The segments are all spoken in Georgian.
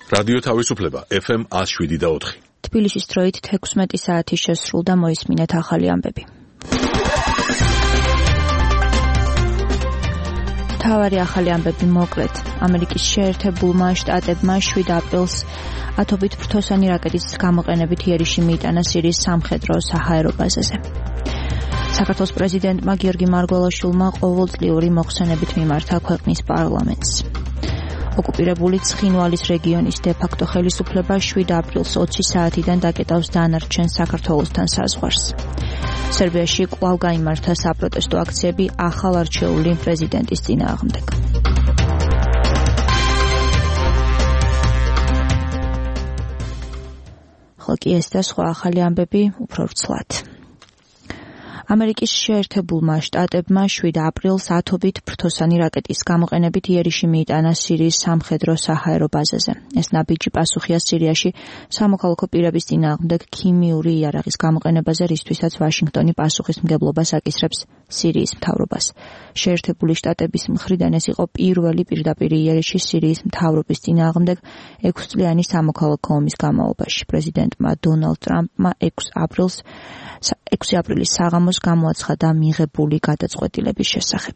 რადიო თავისუფლება FM 107.4. თბილისის დროით 16 საათი შესრულდა, მოისმინეთ ახალი ამბები. მთავარი ახალი ამბები მოკლედ. ამერიკის შეერთებულმა შტატებმა 7 აპრილს ათობით ფრთოსანი რაკეტის გამოყენებით იერიში მიიტანა სირიის სამხედრო საჰაერო ბაზაზე. საქართველოს პრეზიდენტმა გიორგი მარგველაშვილმა ყოველწლიური მოხსენებით მიმართა ქვეყნის პარლამენტს. ოკუპირებული ცხინვალის რეგიონის დე-ფაქტო ხელისუფლება 7 აპრილს 20 საათიდან დაკეტავს დანარჩენ საქართველოსთან საზღვარს. სერბიაში კვლავ გაიმართა საპროტესტო აქციები ახალ არჩეული პრეზიდენტის წინააღმდეგ. ხოლო კი ეს და სხვა ახალი ამბები უფრო ვრცლად. ამერიკის შეერთებულმა შტატებმა 7 აპრილს ათობით ფრთოსანი რაკეტის გამოყენებით იერიში მიიტანა სირიის სამხედრო საჰაერო ბაზაზე. ეს ნაბიჯი პასუხია სირიაში სამოქალაქო პირების წინააღმდეგ ქიმიური იარაღის გამოყენებაზე, რისთვისაც ვაშინგტონი პასუხისმგებლობას აკისრებს სირიის მთავრობას. შეერთებული შტატების მხრიდან ეს იყო პირველი პირდაპირ იერიში სირიის მთავრობის წინააღმდეგ 6 წლიანი სამოქალაქო ომის განმავლობაში. პრეზიდენტმა დონალდ ტრამპმა 6 აპრილის საღამოს გამოაცხადა მიღებული გადაწყვეტილების შესახებ.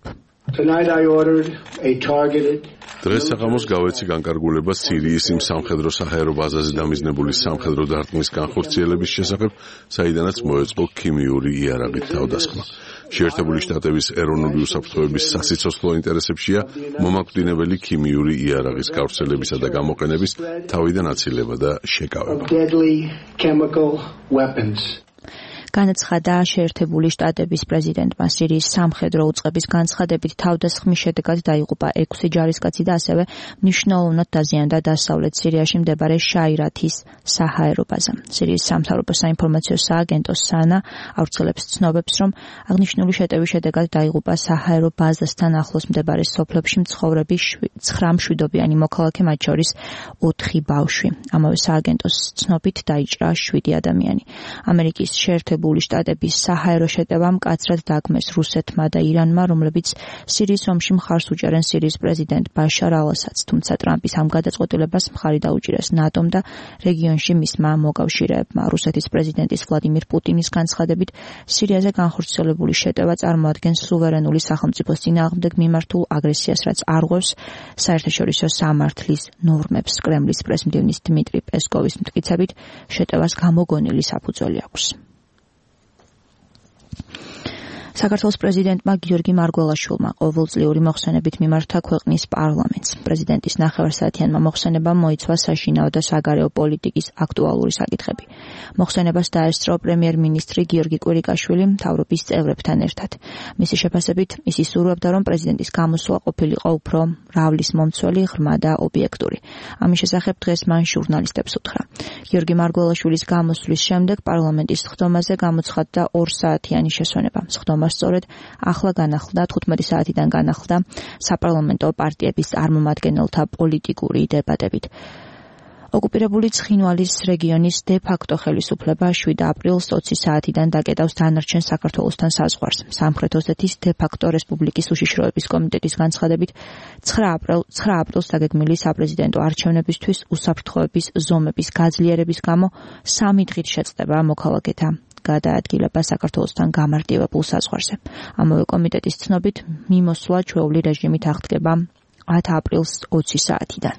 დღეს საღამოს გავეცი განკარგულება სირიის იმ სამხედრო საჰაერო ბაზაზე დამიზნებული სამხედრო დარტყმის განხორციელების შესახებ, საიდანაც მოეწყო ქიმიური იარაღით თავდასხმა. შეერთებული შტატების ეროვნული უსაფრთხოების სასიცოცხლო ინტერესებშია მომაკვდინებელი ქიმიური იარაღის გავრცელებისა და გამოყენების თავიდან აცილება და შეკავება. განაცხადა შეერთებული შტატების პრეზიდენტმა სირიის სამხედრო უწყების განცხადებით თავდასხმის შედეგად დაიღუპა 6 ჯარისკაცი და ასევე მნიშვნელოვნად დაზიანდა დასავლეთ სირიაში მდებარე შაირათის საჰაერო ბაზა. სირიის სამთავრობო საინფორმაციო სააგენტო სანა ავრცელებს ცნობებს, რომ აღნიშნული შეტევის შედეგად დაიღუპა საჰაერო ბაზასთან ახლოს მდებარე სოფლებში მცხოვრები 9 მშვიდობიანი მოქალაქე, მათ შორის 4 ბავშვი. ამავე სააგენტოს ცნობით დაიჭრა 7 ადამიანი. ამერიკის შეერთებული შტატების საჰაერო შეტევა მკაცრად დაგმეს რუსეთმა და ირანმა, რომლებიც სირიის ომში მხარს უჭერენ სირიის პრეზიდენტ ბაშარ ალ-ასადს, თუმცა ტრამპის ამ გადაწყვეტილებას მხარი დაუჭირეს ნატომ და რეგიონში მისმა მოკავშირეებმა. რუსეთის პრეზიდენტის ვლადიმირ პუტინის განცხადებით, სირიაზე განხორციელებული შეტევა წარმოადგენს სუვერენული სახელმწიფოს წინააღმდეგ მიმართულ აგრესიას, რაც არღვევს საერთაშორისო სამართლის ნორმებს. კრემლის პრესმდივნის დმიტრი პესკოვის მტკიცებით, შეტევას გამოგონილი საფუძველი აქვს. საქართველოს პრეზიდენტმა გიორგი მარგველაშვილმა ყოველწლიური მოხსენებით მიმართა ქვეყნის პარლამენტს. პრეზიდენტის ნახევარსაათიანმა მოხსენებამ მოიცვა საშინაო და საგარეო პოლიტიკის აქტუალური საკითხები. მოხსენებას დაესწრო პრემიერ-მინისტრი გიორგი კვირიკაშვილი მთავრობის წევრებთან ერთად. მისი შეფასებით, ის ისურვებდა, რომ პრეზიდენტის გამოსვლა ყოფილიყო უფრო მრავლისმომცველი, ღრმა და ობიექტური. ამის შესახებ დღეს მან ჟურნალისტებს უთხრა. გიორგი მარგველაშვილის გამოსვლის შემდეგ პარლამენტის სხდომაზე გამოცხადდა 2 საათიანი შესვენება. სწორედ ახლა განახლდა 15 საათიდან განახლდა საპარლამენტო პარტიების წარმომადგენელთა პოლიტიკური დებატებით. ოკუპირებული ცხინვალის რეგიონის დე-ფაქტო ხელისუფლება 7 აპრილს 20 საათიდან დაკეტავს დანარჩენ საქართველოსთან საზღვარს. სამხრეთ ოსეთის დე-ფაქტო რესპუბლიკის უშიშროების კომიტეტის განცხადებით 9 აპრილს დაგეგმილი საპრეზიდენტო არჩევნებისთვის უსაფრთხოების ზომების გაძლიერების გამო 3 დღით შეწყდება მოქალაქეთა გადაადგილება საქართველოსთან გამარტივებულ საზღვარზე. ამავე კომიტეტის ცნობით, მიმოსვლა ჩვეული რეჟიმით აღდგება 10 აპრილს 20 საათიდან.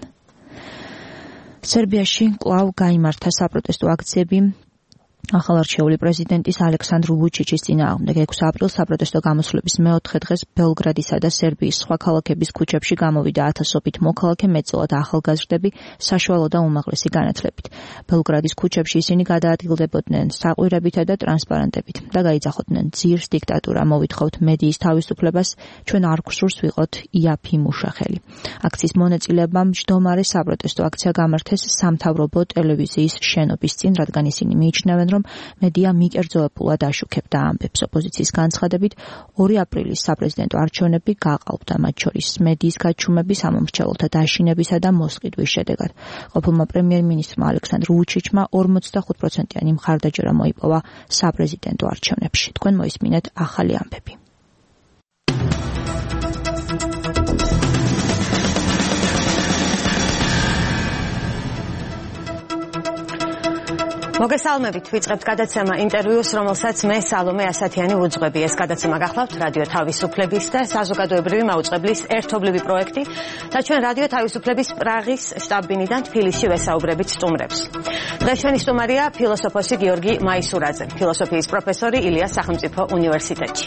სერბიაში კვლავ გაიმართა საპროტესტო აქციები ახალ არჩეული პრეზიდენტის ალექსანდრ ვუჩიჩის წინააღმდეგ. 6 აპრილს საპროტესტო გამოსვლების მეოთხე დღეს ბელგრადისა და სერბიის სხვა ქალაქების ქუჩებში გამოვიდა ათასობით მოქალაქე, მეწოლა და ახალგაზრდები საშუალო და უმაღლესი განათლებით. ბელგრადის ქუჩებში ისინი გადაადგილდებოდნენ საყვირებითა და ტრანსპარანტებით და გაიძახოდნენ ძირს დიქტატურა, მოვითხოვთ მედიის თავისუფლებას, ჩვენ არ გვსურს ვიყოთ იაფი მუშახელი. აქციის მონაწილეებმა მჯდომარე საპროტესტო აქცია გამართეს სამთავრობო ტელევიზიის შენობის წინ, რადგან ისინი მიიჩნევენ, რომ მედია მიკერძოებულად აშუქებდა ამბებს. ოპოზიციის განცხადებით 2 აპრილის საპრეზიდენტო არჩევნები გაყალბდა, მათ შორის მედიის გაჩუმების, სამომრჩეველთა დაშინებისა და მოსყიდვის შედეგად. ყოფილმა პრემიერ-მინისტრმა ალექსანდრ ვუჩიჩმა 45%-იანი მხარდაჭერა მოიპოვა საპრეზიდენტო არჩევნებში. თქვენ მოისმინეთ ახალი ამბები. მოგესალმებით, ვიწყებთ გადაცემა ინტერვიუს, რომელსაც მე სალომე ასათიანი უძღვები. ეს გადაცემა გახლავთ რადიო თავისუფლების და საზოგადოებრივი მაუწყებლის ერთობლივი პროექტი და ჩვენ რადიო თავისუფლების პრაღის შტაბ-ბინიდან თბილისში ვესაუბრებით სტუმრებს. დღეს ჩვენი სტუმარია ფილოსოფოსი გიორგი მაისურაძე, ფილოსოფიის პროფესორი ილიას სახელმწიფო უნივერსიტეტში.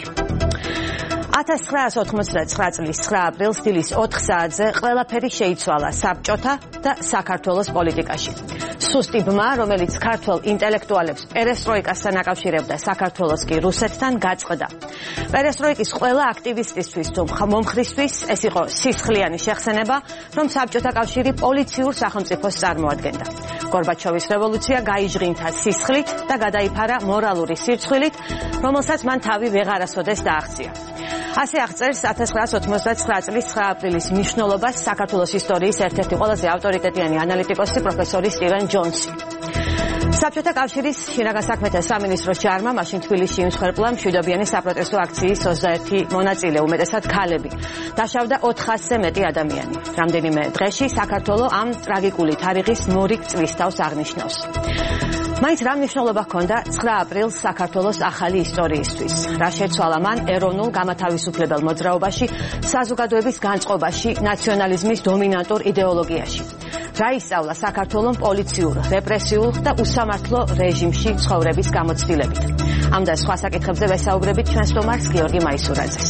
1989 წლის 9 აპრილს დილის 4 საათზე ყველაფერი შეიცვალა საბჭოთა და საქართველოს პოლიტიკაში. სუსტი ბმა, რომელიც ქართველ ინტელექტუალებს პერესტროიკასთან აკავშირებდა, საქართველოს კი რუსეთთან გაწყდა. პერესტროიკის ყველა აქტივისტისთვის თუ მომხრისთვის ეს იყო სისხლიანი შეხსენება, რომ საბჭოთა კავშირი პოლიციურ სახელმწიფოს წარმოადგენდა. გორბაჩოვის რევოლუცია გაიჟღინთა სისხლით და გადაიფარა მორალური სირცხვილით, რომელსაც მან თავი ვეღარასოდეს დააღწია. ასე აღწერს 1989 წლის 9 აპრილის მნიშვნელობას საქართველოს ისტორიის ერთ-ერთი ყველაზე ავტორიტეტიანი ანალიტიკოსი პროფესორი სტივენ ჯონსი. საბჭოთა კავშირის შინაგან საქმეთა სამინისტროს ჯარმა მაშინ თბილისში იმსხვერპლა მშვიდობიანი საპროტესტო აქციის 21 მონაწილე, უმეტესად ქალები. დაშავდა 400-ზე მეტი ადამიანი. რამდენიმე დღეში საქართველოს ამ ტრაგიკული თარიღის მორიგ წლისთავს აღნიშნავს. მაინც რა მნიშვნელობა ჰქონდა 9 აპრილს საქართველოს ახალი ისტორიისთვის? რა შეცვალა მან ეროვნულ გამათავისუფლებელ მოძრაობაში, საზოგადოების განწყობაში, ნაციონალიზმის დომინანტურ იდეოლოგიაში? რა ისწავლა საქართველოს პოლიციურ, რეპრესიულ და უსამართლო რეჟიმში ცხოვრების გამოცდილებით? ამ და სხვა საკითხებზე ვესაუბრებით ჩვენ სტუმარს გიორგი მაისურაძეს.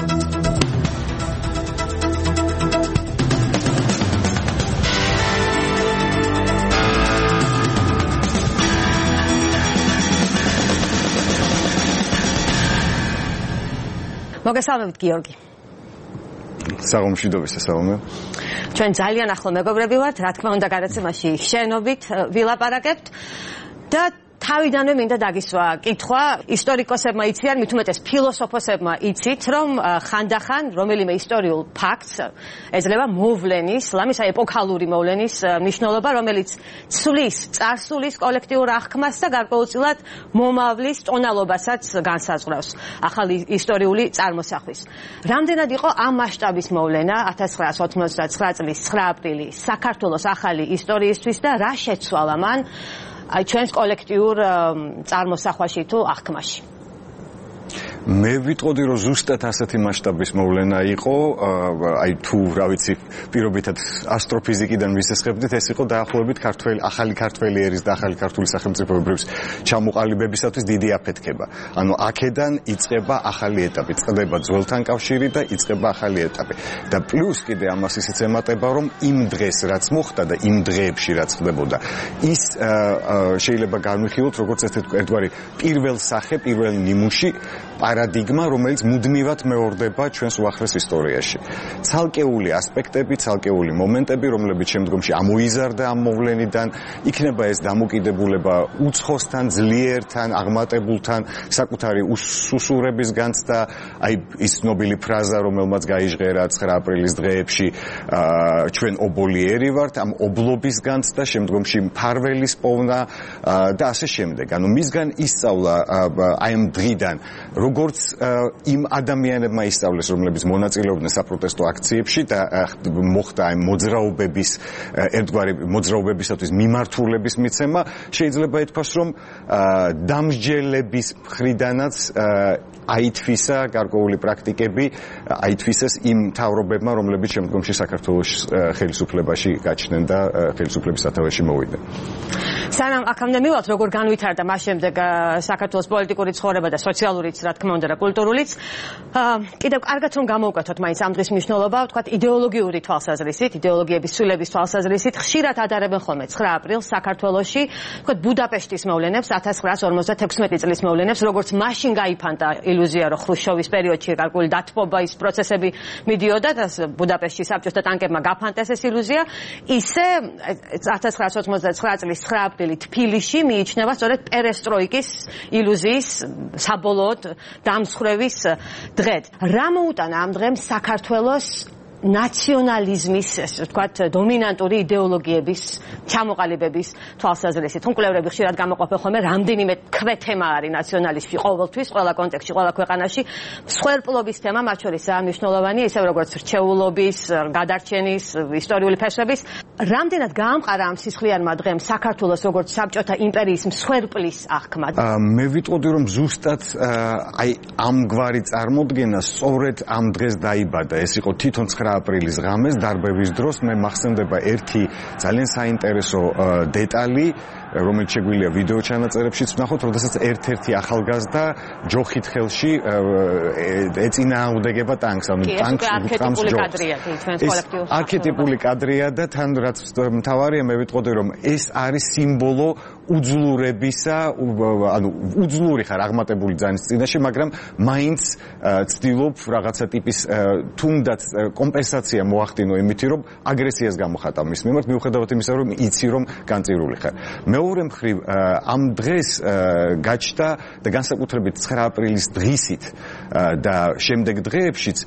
მოგესალმებით გიორგი. საღამოშიდობის სალომე. ჩვენ ძალიან ახლო მეგობრები ვართ, რა თქმა უნდა გადაცემაში შენობით ვილაპარაკებთ და თავიდანვე მინდა დაგისვა კითხვა, ისტორიკოსებმა იციან, მით უმეტეს ფილოსოფოსებმა იცით, რომ ხანდახან რომელიმე ისტორიულ ფაქტს ეძლევა მოვლენის, ლამის ეპოქალური მოვლენის მნიშვნელობა, რომელიც ცვლის წარსულის კოლექტიურ აღქმას და გარკვეულწილად მომავლის ტონალობასაც განსაზღვრავს ახალი ისტორიული წარმოსახვის. რამდენად იყო ამ მასშტაბის მოვლენა 1989 წლის 9 აპრილი საქართველოს ახალი ისტორიისთვის და რა შეცვალა მან ჩვენს კოლექტიურ წარმოსახვაში თუ აღქმაში? მე ვიტყოდი, რომ ზუსტად ასეთი მასშტაბის მოვლენა იყო, თუ რა ვიცი, პირობითად ასტროფიზიკიდან ვისესხებდით, ეს იყო დაახლოებით ახალი ქართველი ერის და ახალი ქართული სახელმწიფოებრების ჩამოყალიბებისათვის დიდი აფეთქება. ანუ აქედან იწყება ახალი ეტაპი, წყდება ძველთან კავშირი და იწყება ახალი ეტაპი. და პლუს კიდე ამას ისიც ემატება, რომ იმ დღეს რაც მოხდა და იმ დღეებში რაც ხდებოდა, ის შეიძლება განვიხილოთ როგორც ერთგვარი პირველ სახე, პირველ ნიმუში პარადიგმა, რომელიც მუდმივად მეორდება ჩვენს უახლეს ისტორიაში. ცალკეული ასპექტები, ცალკეული მომენტები, რომლებიც შემდგომში ამოიზარდა ამ მოვლენიდან, იქნება ეს დამოკიდებულება უცხოსთან, ძლიერთან, აღმატებულთან, საკუთარი უსუსურების განცდა, აი ის ცნობილი ფრაზა, რომელმაც გაიჟღერა 9 აპრილის დღეებში, ჩვენ ობოლიერი ვართ, ამ ობლობის განცდა, შემდგომში მფარველის პოვნა და ასე შემდეგ. ანუ მისგან ისწავლა აი ამ დღიდან როგორც იმ ადამიანებმა ისწავლეს, რომლებიც მონაწილეობდნენ საპროტესტო აქციებში და მოხდა ამ მოძრაობების ერთგვარი მოძრაობებისათვის მიმართულების მიცემა, შეიძლება ითქვას, რომ დამსჯელების მხრიდანაც აითვისა გარკვეული პრაქტიკები, აითვისეს იმ მთავრობებმა, რომლებიც შემდგომში საქართველოს ხელისუფლებაში გაჩნდნენ და ხელისუფლების სათავეში მოვიდნენ. სანამ აქამდე მივალთ, როგორ განვითარდა მას შემდეგ საქართველოს პოლიტიკური ცხოვრება და სოციალურიც, რა თქმა უნდა, და კულტურულიც, კიდევ კარგად რომ გამოვკვეთოთ მაინც ამ დღის მნიშვნელობა, ვთქვათ, იდეოლოგიური თვალსაზრისით, იდეოლოგიების ცვლილების თვალსაზრისით, ხშირად ადარებენ ხოლმე 9 აპრილს საქართველოში, ვთქვათ, ბუდაპეშტის მოვლენებს, 1956 წლის მოვლენებს, როგორც მაშინ გაიფანტა ილუზია, რომ ხრუშჩოვის პერიოდში გარკვეული დათბობა ის პროცესები მიდიოდა და ბუდაპეშტში საბჭოთა ტანკებმა გაფანტეს ეს ილუზია, ისე 1989 წლის 9 აპრილი თბილისში მიიჩნევა სწორედ პერესტროიკის ილუზიის საბოლოოდ დამსხვრევის დღედ. რა მოუტანა ამ დღემ საქართველოს ნაციონალიზმის, ესე ვთქვათ, დომინანტური იდეოლოგიების ჩამოყალიბების თვალსაზრისით. კვლევრები ხშირად გამოყოფენ ხოლმე, რამდენიმე ქვეთემა არის ნაციონალიზმში ყოველთვის, ყველა კონტექსტში, ყველა ქვეყანაში. მსხვერპლობის თემა, მათ შორისაა მნიშვნელოვანი, ისევ როგორც რჩეულობის, გადარჩენის, ისტორიული ფესვების. რამდენად გაამყარა ამ სისხლიანმა დღემ საქართველოს როგორც საბჭოთა იმპერიის მსხვერპლის აღქმა? მე ვიტყოდი, რომ ზუსტად აი ამგვარი წარმოდგენა სწორედ ამ დღეს დაიბადა. ეს იყო თვითონ 9 აპრილის ღამეს დარბევის დროს. მე მახსენდება ერთი ძალიან საინტერესო დეტალი, რომელიც შეგვიძლია ვიდეო ჩანაწერებშიც ვნახოთ, როდესაც ერთ-ერთი ახალგაზრდა ჯოხით ხელში ეწინააღმდეგება ტანკს, ანუ ტანკს უთხრამს ჯოხს. არქეტიპული კადრია და თან რაც მთავარია, მე ვიტყოდი, რომ ეს არის სიმბოლო უძლურებისა, ანუ უძლური ხარ აღმატებული ძალის წინაშე, მაგრამ მაინც ცდილობ რაღაცა ტიპის თუნდაც კომპენსაცია მოახდინო იმით, რომ აგრესიას გამოხატა მის მიმართ, მიუხედავად იმისა, რომ იცი, რომ განწირული ხარ. მეორე მხრივ ამ დღეს გაჩნდა და განსაკუთრებით 9 აპრილის დღისით და შემდეგ დღეებშიც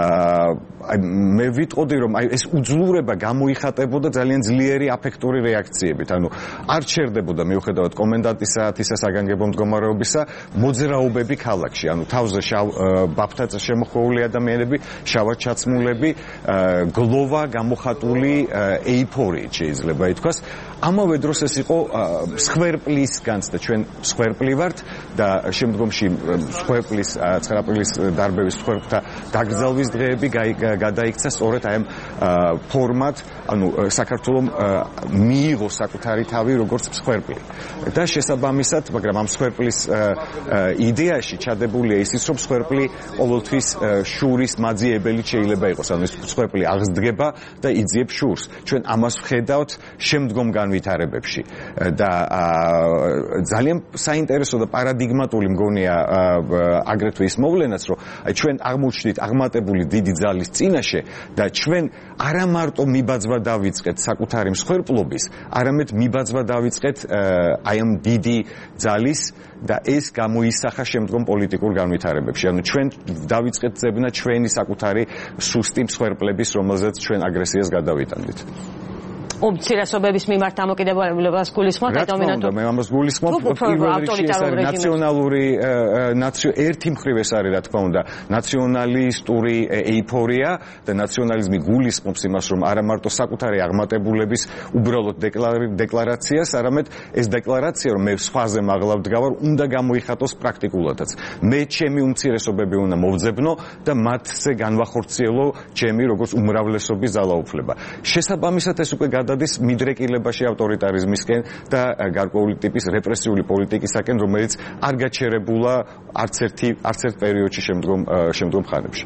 მე ვიტყოდი, რომ აი ეს უძლურება გამოიხატებოდა ძალიან ძლიერი აფექტური რეაქციებით, ანუ არ ჩერდებოდა მიუხედავად კომენდანტის საათისა საგანგებო მდგომარეობისა მოძრაობები ქალაქში, ანუ თავზე ბაფთაც შემოხვეული ადამიანები, შავად ჩაცმულები, გლოვა გამოხატული ეიფორიით შეიძლება ითქვას. ამავე დროს ეს იყო მსხვერპლის განცდა, ჩვენ მსხვერპლი ვართ და შემდგომში მსხვერპლის 9 აპრილის დარბევის მსხვერპლთა დაკრძალვის დღეები გადაიქცა სწორედ აი ამ ფორმად, ანუ საქართველომ მიიღო საკუთარი თავი როგორც მსხვერპლი. და შესაბამისად, მაგრამ ამ მსხვერპლის იდეაში ჩადებულია ისიც, რომ მსხვერპლი ყოველთვის შურის მაძიებელი შეიძლება იყოს, ანუ ეს მსხვერპლი აღსდგება და იძიებს შურს. ჩვენ ამას ვხედავთ შემდგომ განვითარებებში და ძალიან საინტერესო და პარადიგმატული მგონია აგრეთვე ის მოვლენაც, რომ ჩვენ აღმოჩნდით აღმატებული დიდი ძალის წინაშე და ჩვენ არა მარტო მიბაძვა დავიწყეთ საკუთარი მსხვერპლობის, არამედ მიბაძვა დავიწყეთ აი ამ დიდი ძალის და ეს გამოისახა შემდგომ პოლიტიკურ განვითარებებში. ანუ ჩვენ დავიწყეთ ძებნა ჩვენი საკუთარი სუსტი მსხვერპლების, რომელზეც ჩვენ აგრესიას გადავიტანდით. უმცირესობების მიმართ დამოკიდებულებას გულისხმობ და დომინანტურ. მე ამას გულისხმობ, პირველ რიგში ეს არის ნაციონალური ერთი მხრივ ეს არის, რა თქმა უნდა, ნაციონალისტური ეიფორია და ნაციონალიზმი გულისხმობს იმას, რომ არა მარტო საკუთარი აღმატებულების უბრალოდ დეკლარაციას, არამედ ეს დეკლარაცია, რომ მე სხვაზე მაღლა ვდგავარ, უნდა გამოიხატოს პრაქტიკულადაც. მე ჩემი უმცირესობები უნდა მოვძებნო და მათზე განვახორციელო ჩემი როგორც უმრავლესობის ძალაუფლება. შესაბამისად ეს უკვე დადის მიდრეკილებაში ავტორიტარიზმისკენ და გარკვეული ტიპის რეპრესიული პოლიტიკისაკენ, რომელიც არ გაჩერებულა არც ერთ პერიოდში შემდგომ ხანებში.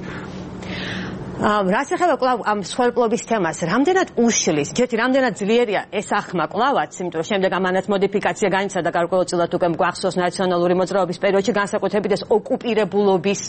რაც ეხება კვლავ ამ მსხვერპლობის თემას, რამდენად უშლის, ჯეთი რამდენად ძლიერია ეს ახმა კვლავაც, იმიტომ რომ შემდეგ ამანაც მოდიფიკაცია განიცადა გარკვეულწილად უკვე გვახსოვს ნაციონალური მოძრაობის პერიოდში, განსაკუთრებით ეს ოკუპირებულობის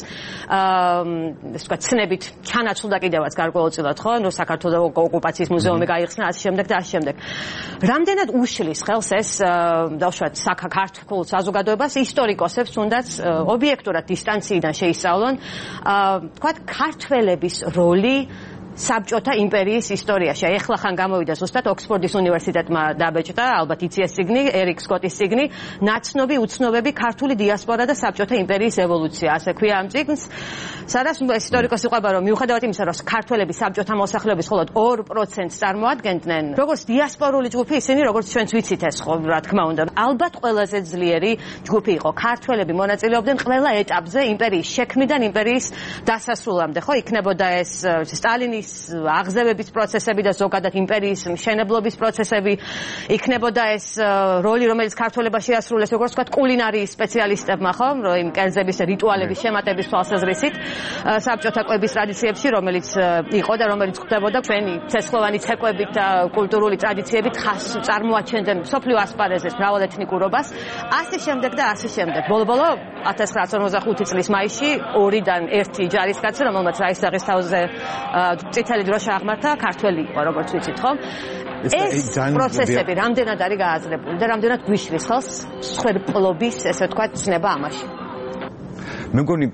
ესე ვთქვათ ცნებით ჩანაცვლდა კიდევაც გარკვეულწილად, ხო? ნუ საქართველოს ოკუპაციის მუზეუმი გაიხსნა, ასე შემდეგ და ასე შემდეგ. რამდენად უშლის ხელს ეს დავშვათ საქართველოს საზოგადოებას, ისტორიკოსებს თუნდაც ობიექტურად დისტანციიდან შეისწავლონ, ვთქვათ ქართველების როლი საბჭოთა იმპერიის ისტორიაში. ეხლა ხან გამოვიდა ზუსტად ოქსფორდის უნივერსიტეტმა დაბეჭდა, ალბათ იცი ციგნი, ერიკ სკოტის ციგნი, ნაცნობი უცნობები ქართული დიასპორა და საბჭოთა იმპერიის ევოლუცია. ასე ქვია ამ ციგნს. სადაც ისტორიკოსი ყვება, რომ მიუხედავად იმისა, რომ ქართველები საბჭოთა მოსახლეობის მხოლოდ 2%-ს წარმოადგენდნენ, როგორც დიასპორული ჯგუფი, ისინი როგორც ჩვენც ვიცით ეს ხო, რა თქმა უნდა, ალბათ ყველაზე ძლიერი ჯგუფი იყო. ქართველები მონაწილეობდნენ ყველა ეტაპზე იმპერიის შექმნიდან იმპერიის დასასრულამდე, ხო? იქნებოდა ეს სტალინის აღზევების პროცესები და ზოგადად იმპერიის მშენებლობის პროცესები, იქნებოდა ეს როლი, რომელიც ქართველებმა შეასრულეს, როგორც ვთქვათ, კულინარიის სპეციალისტებმა, ხო, იმ კერძების რიტუალების შემატების თვალსაზრისით საბჭოთა კვების ტრადიციებში, რომელიც იყო და რომელიც ხდებოდა ჩვენი ცეცხლოვანი ცეკვებით და კულტურული ტრადიციებით ხაზს წარმოაჩენდნენ მსოფლიო ასპარეზის მრავალეთნიკურობას, ასე შემდეგ და ასე შემდეგ. ბოლო-ბოლო 1945 წლის მაისში 2-დან 1 ჯარისკაცი, რომელმაც რაისთაღის თავზე წითელი დროშა აღმართა, ქართველი იყო, როგორც ვიცით, ხო? ეს პროცესები რამდენად არის გააზრებული და რამდენად გვიშლის ხელს მსხვერპლობის, ესე ვთქვათ, ცნება ამაში? მე მგონი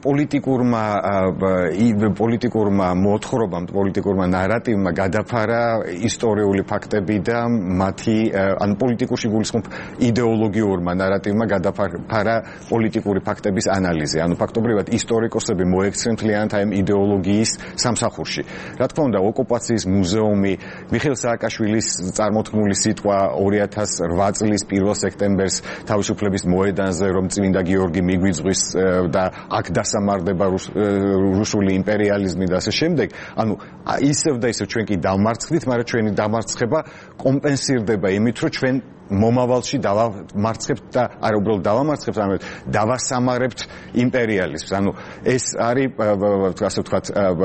პოლიტიკურმა მოთხრობამ, პოლიტიკურმა ნარატივმა გადაფარა ისტორიული ფაქტები და მათი ან პოლიტიკურში გულისხმობ იდეოლოგიურმა ნარატივმა გადაფარა პოლიტიკური ფაქტების ანალიზი. ანუ ფაქტობრივად ისტორიკოსები მოექცნენ მთლიანად ამ იდეოლოგიის სამსახურში. რა თქმა უნდა, ოკუპაციის მუზეუმი, მიხეილ სააკაშვილის წარმოთქმული სიტყვა 2008 წლის 1 სექტემბერს თავისუფლების მოედანზე, რომ წმინდა გიორგი მიგვიძღვის და აქ დასამარდება რუსული იმპერიალიზმი და ასე შემდეგ. ანუ ისევ და ისევ ჩვენ კი დამარცხდით, მაგრამ ჩვენი დამარცხება კომპენსირდება იმით, რომ ჩვენ მომავალში დავამარცხებთ და არა უბრალოდ დავამარცხებთ, არამედ დავასამარებთ იმპერიალიზმს. ანუ ეს არის ასე ვთქვათ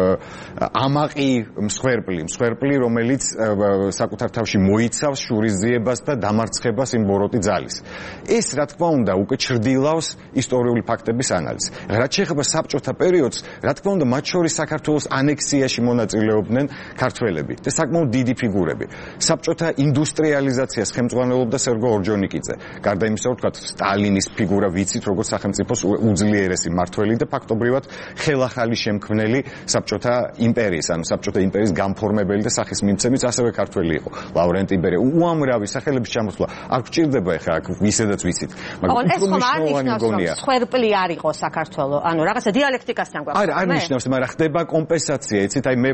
ამაყი მსხვერპლი, რომელიც საკუთარ თავში მოიცავს შურისძიებას და დამარცხებას იმ ბოროტი ძალის. ეს რა თქმა უნდა უკვე ჩრდილავს ისტორიული ფაქტების ანალიზს. რაც შეეხება საბჭოთა პერიოდს, რა თქმა უნდა მათ შორის საქართველოს ანექსიაში მონაწილეობდნენ ქართველები და საკმაოდ დიდი ფიგურები. საბჭოთა ინდუსტრიალიზაციას ხელმძღვანელობდა სერგო ორჯონიკიძე. გარდა იმისა, რომ ვთქვათ, სტალინის ფიგურა ვიცით, როგორც სახელმწიფოს უძლიერესი მმართველი და ფაქტობრივად ხელახალი შემქმნელი საბჭოთა იმპერიის, ანუ საბჭოთა იმპერიის გამფორმებელი და სახის მიმცემიც ასევე ქართველი იყო. ლავრენტი ბერია, უამრავი სახელების ჩამოსვლა არ გვჭირდება ახლა აქ ვისედაც ვიცით. მაგრამ ეს ხომ არ ნიშნავს, რომ სხვერპლი არ იყო საქართველო, ანუ რაღაცა დიალექტიკასთან გვაქვს. არ ნიშნავს, მაგრამ ხდება კომპენსაცია, იცით, აი მე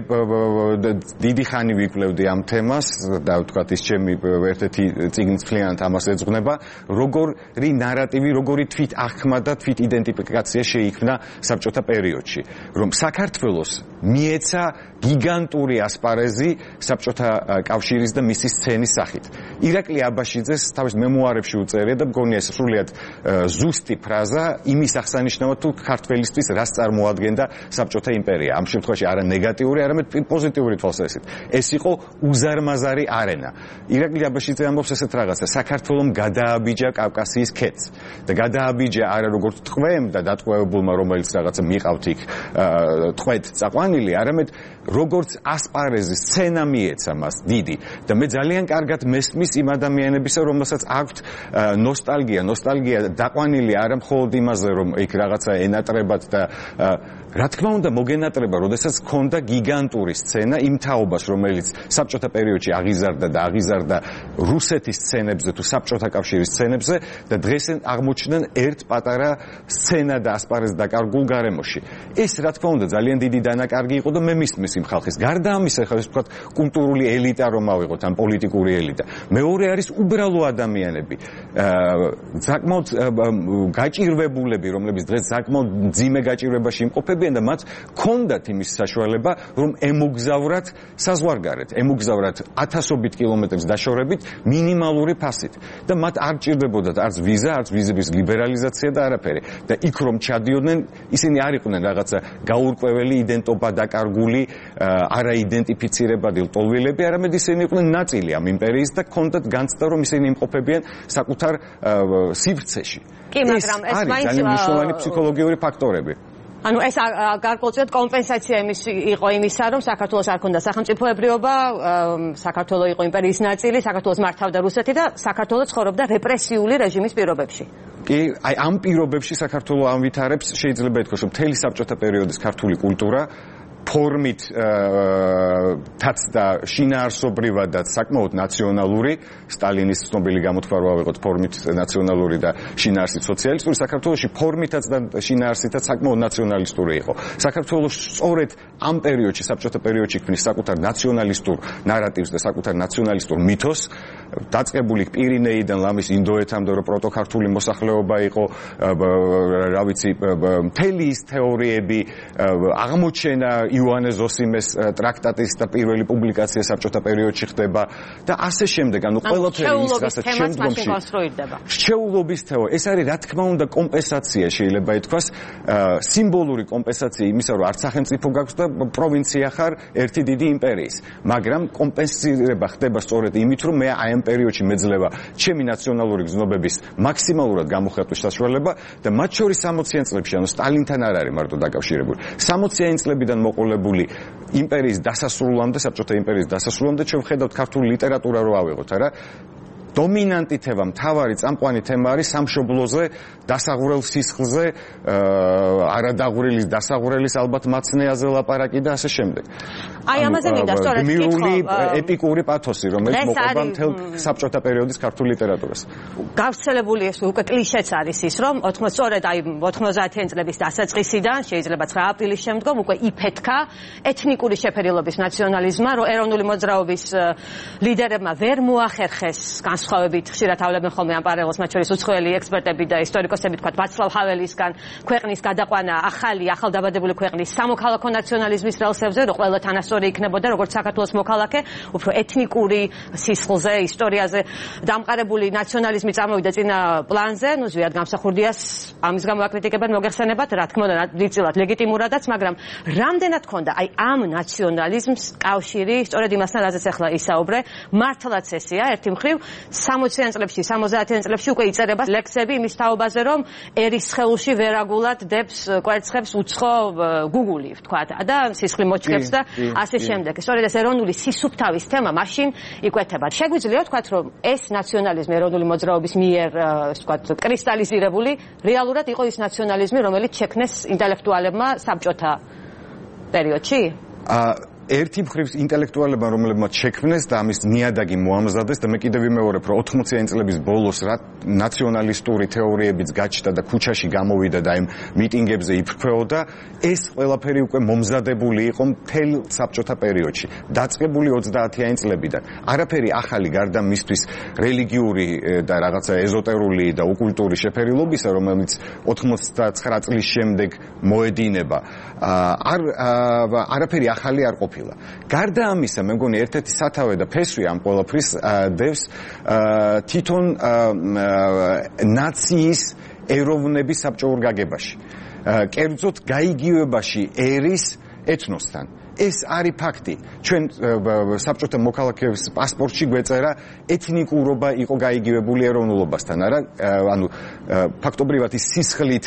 დიდი ხანი ვიკვლევდი ამ თემას და ვთქვათ, ის ჩემი ერთ-ერთი წიგნის მთლიანად ამას ეძღვნება, როგორი ნარატივი, როგორი თვით აღქმა და თვით იდენტიფიკაცია შეიქმნა საბჭოთა პერიოდში, რომ საქართველოს მიეცა გიგანტური ასპარეზი საბჭოთა კავშირის და მისი სცენის სახით. ირაკლი აბაშიძეს თავის მემუარებში უწერია და მგონია სრულიად ზუსტი ფრაზა იმის აღსანიშნავად, თუ ქართველისთვის რას წარმოადგენდა საბჭოთა იმპერია. ამ შემთხვევაში არა ნეგატიური, არამედ პოზიტიური თვალსაზრისით. ეს იყო უზარმაზარი არენა. ირაკლი აბაშიძე ამბობს ესეთ რაღაცა, საქართველომ გადააბიჯა კავკასიის ქედს და გადააბიჯა არა როგორც ტყვემ და დატყვევებულმა, რომელიც რაღაცა მიყავთ იქ ტყვედ წაყვანილი, არამედ როგორც ასპარეზის სცენა მიეცა მას დიდი და მე ძალიან კარგად მესმის იმ ადამიანებისა, რომელსაც აქვთ ნოსტალგია დაყვანილი არა მხოლოდ იმაზე, რომ იქ რაღაცა ენატრებათ და რა თქმა უნდა მოგენატრება, როდესაც ჰქონდა გიგანტური სცენა იმ თაობას, რომელიც საბჭოთა პერიოდში აღიზარდა რუსეთის სცენებზე თუ საბჭოთა კავშირის სცენებზე და დღეს აღმოჩნდნენ ერთ პატარა სცენა და ასპარეზ დაკარგულ გარემოში. ეს რა თქმა უნდა ძალიან დიდი დანაკარგი იყო და მე მისმის იმ ხალხის. გარდა ამისა, ხა ვთქვათ, კულტურული ელიტა რომ ავიღოთ, ან პოლიტიკური ელიტა. მეორე არის უბრალო ადამიანები. საკმაოდ გაჭირვებულები, რომლებიც დღეს საკმაოდ მძიმე გაჭირვებაში იმყოფებიან და მათ ჰქონდათ იმის საშუალება, რომ ემოგზავრათ საზღვარგარეთ, ემოგზავრათ ათასობით კილომეტრების დაშორებით მინიმალური ფასით და მათ არ ჭირდებოდათ არც ვიზა, არც ვიზების ლიბერალიზაცია და არაფერი. და იქ რომ ჩადიოდნენ, ისინი არ იყვნენ რაღაცა გაურკვეველი, იდენტობა დაკარგული, არაიდენტიფიცირებადი ლტოლვილები, არამედ ისინი იყვნენ ნაწილი ამ იმპერიის და ჰქონდათ განცდა, რომ ისინი იმყოფებიან საკუთარ სივრცეში. კი, მაგრამ ეს მაინც ძალიან მნიშვნელოვანი ფსიქოლოგიური ფაქტორები. ანუ ეს გარკვეულწილად კომპენსაცია იყო იმისა, რომ საქართველოს არ ქონდა სახელმწიფოებრიობა, საქართველო იყო იმპერიის ნაწილი, საქართველოს მართავდა რუსეთი და საქართველო ცხოვრობდა რეპრესიული რეჟიმის პირობებში. კი, აი ამ პირობებში საქართველო ამვითარებს, შეიძლება ითქვას, რომ მთელი საბჭოთა პერიოდის ქართული კულტურა ფორმით თაც და შინაარსობრივადაც საკმაოდ ნაციონალური, სტალინის ცნობილი გამოთქვა რო ავიღოთ ფორმით ნაციონალური და შინაარსით სოციალისტური, საქართველოში ფორმითაც და შინაარსითაც საკმაოდ ნაციონალისტური იყო. საქართველოს სწორედ ამ პერიოდში, საბჭოთა პერიოდში ქმნის საკუთარ ნაციონალისტურ ნარატივს და საკუთარ ნაციონალისტურ მითოს, დაწყებული პირინეიდან ლამის ინდოეთამდე, რომ პროტოქართული მოსახლეობა იყო, რა ვიცი, მთელი ის თეორიები, აღმოჩენა იოანე ზოსიმეს ტრაქტატის და პირველი პუბლიკაცია საბჭოთა პერიოდში ხდება და ასე შემდეგ, ანუ ყველაფერი ის, რასაც შემდგომში რჩეულობის თეორია, ეს არის რა თქმა უნდა კომპენსაცია, შეიძლება ითქვას, სიმბოლური კომპენსაცია იმისა, რომ არც სახელმწიფო გაქვს და პროვინცია ხარ ერთი დიდი იმპერიის, მაგრამ კომპენსირება ხდება სწორედ იმით, რომ მე აი ამ პერიოდში მეძლევა ჩემი ნაციონალური გზნობების მაქსიმალურად გამოხატვის საშუალება და მათ შორის 60-იან წლებში, ანუ სტალინთან არ არის მარტო დაკავშირებული. 60-იან წლებიდან მოყოლებული იმპერიის დასასრულამდე, საბჭოთა იმპერიის დასასრულამდე ჩვენ ვხედავთ ქართული ლიტერატურა რო ავიღოთ, არა? დომინანტი თემა, მთავარი წამყვანი თემა არის სამშობლოზე, დასაღვრელ სისხლზე, არადაღვრილის დასაღვრელის ალბათ მაცნეაზე ლაპარაკი და ასე შემდეგ. აი ამაზე მინდა სწორედ გმირული ეპიკური პათოსი, რომელიც მოყვება მთელ საბჭოთა პერიოდის ქართულ ლიტერატურას. გავრცელებული ეს უკვე კლიშეც არის ის, რომ სწორედ აი 90-იან წლების დასაწყისიდან, შეიძლება 9 აპრილის შემდგომ უკვე იფეთქა ეთნიკური შეფერილობის ნაციონალიზმმა, რომ ეროვნული მოძრაობის ლიდერებმა ვერ მოახერხეს განსხვავებით ხშირად ავლებენ ხოლმე ამ პარალელს, მათ შორის უცხოელი ექსპერტები და ისტორიკოსები, თქვათ ვაცლავ ჰაველისგან, ქვეყნის გადაყვანა ახალდაბადებული ქვეყნის სამოქალაქო ნაციონალიზმის რელსებზე, რომ ყველა თანასწორი იქნებოდა, როგორც საქართველოს მოქალაქე, უფრო ეთნიკური სისხლზე, ისტორიაზე დამყარებული ნაციონალიზმი წამოვიდა წინა პლანზე, ნუ ზვიად გამსახურდია ამის გამო აკრიტიკებენ მოგეხსენებათ, რა თქმა უნდა, დიდწილად ლეგიტიმურადაც, მაგრამ რამდენად ქონდა აი ამ ნაციონალიზმს კავშირი, სწორედ იმასთან, რაზეც ახლა ისაუბრე, მართლაც ესეა, ერთი მხრივ 60-იან წლებში, 70-იან წლებში უკვე იწერება ლექსები იმის თაობაზე, რომ ერის სხეულში ვერაგულად დებს კვერცხებს უცხო გუგული, ვთქვათ, და სისხლი მოჩქებს და ასე შემდეგ. სწორედ ეს ეროვნული სისუფთავის თემა მაშინ იკვეთება. შეგვიძლია ვთქვათ, რომ ეს ნაციონალიზმი ეროვნული მოძრაობის მიერ, ვთქვათ, კრისტალიზირებული რეალურად იყო ის ნაციონალიზმი, რომელიც შექმნეს ინტელექტუალებმა საბჭოთა პერიოდში? ერთი მხრივ ინტელექტუალებმა, რომლებმაც შექმნეს და ამის ნიადაგი მოამზადეს და მე კიდევ ვიმეორებ, რომ 80-იან წლების ბოლოს რა ნაციონალისტური თეორიებიც გაჩნდა და ქუჩაში გამოვიდა და იმ მიტინგებზე იფრქვეოდა, ეს ყველაფერი უკვე მომზადებული იყო მთელ საბჭოთა პერიოდში, დაწყებული 30-იან წლებიდან. არაფერი ახალი გარდა მისთვის რელიგიური და რაღაცა ეზოტერული და ოკულტური შეფერილობისა, რომელიც 89 წლის შემდეგ მოედინება, არაფერი ახალი არ ყოფილა. გარდა ამისა, მე მგონი ერთ-ერთი სათავე და ფესვი ამ ყველაფრის დევს თვითონ ნაციის ეროვნების საბჭოურ გაგებაში. კერძოდ გაიგივებაში ერის ეთნოსთან. ეს არის ფაქტი. ჩვენ საბჭოთა მოქალაქეების პასპორტში გვეწერა ეთნიკურობა იყო გაიგივებული ეროვნულობასთან, არა? ანუ ფაქტობრივად ის სისხლით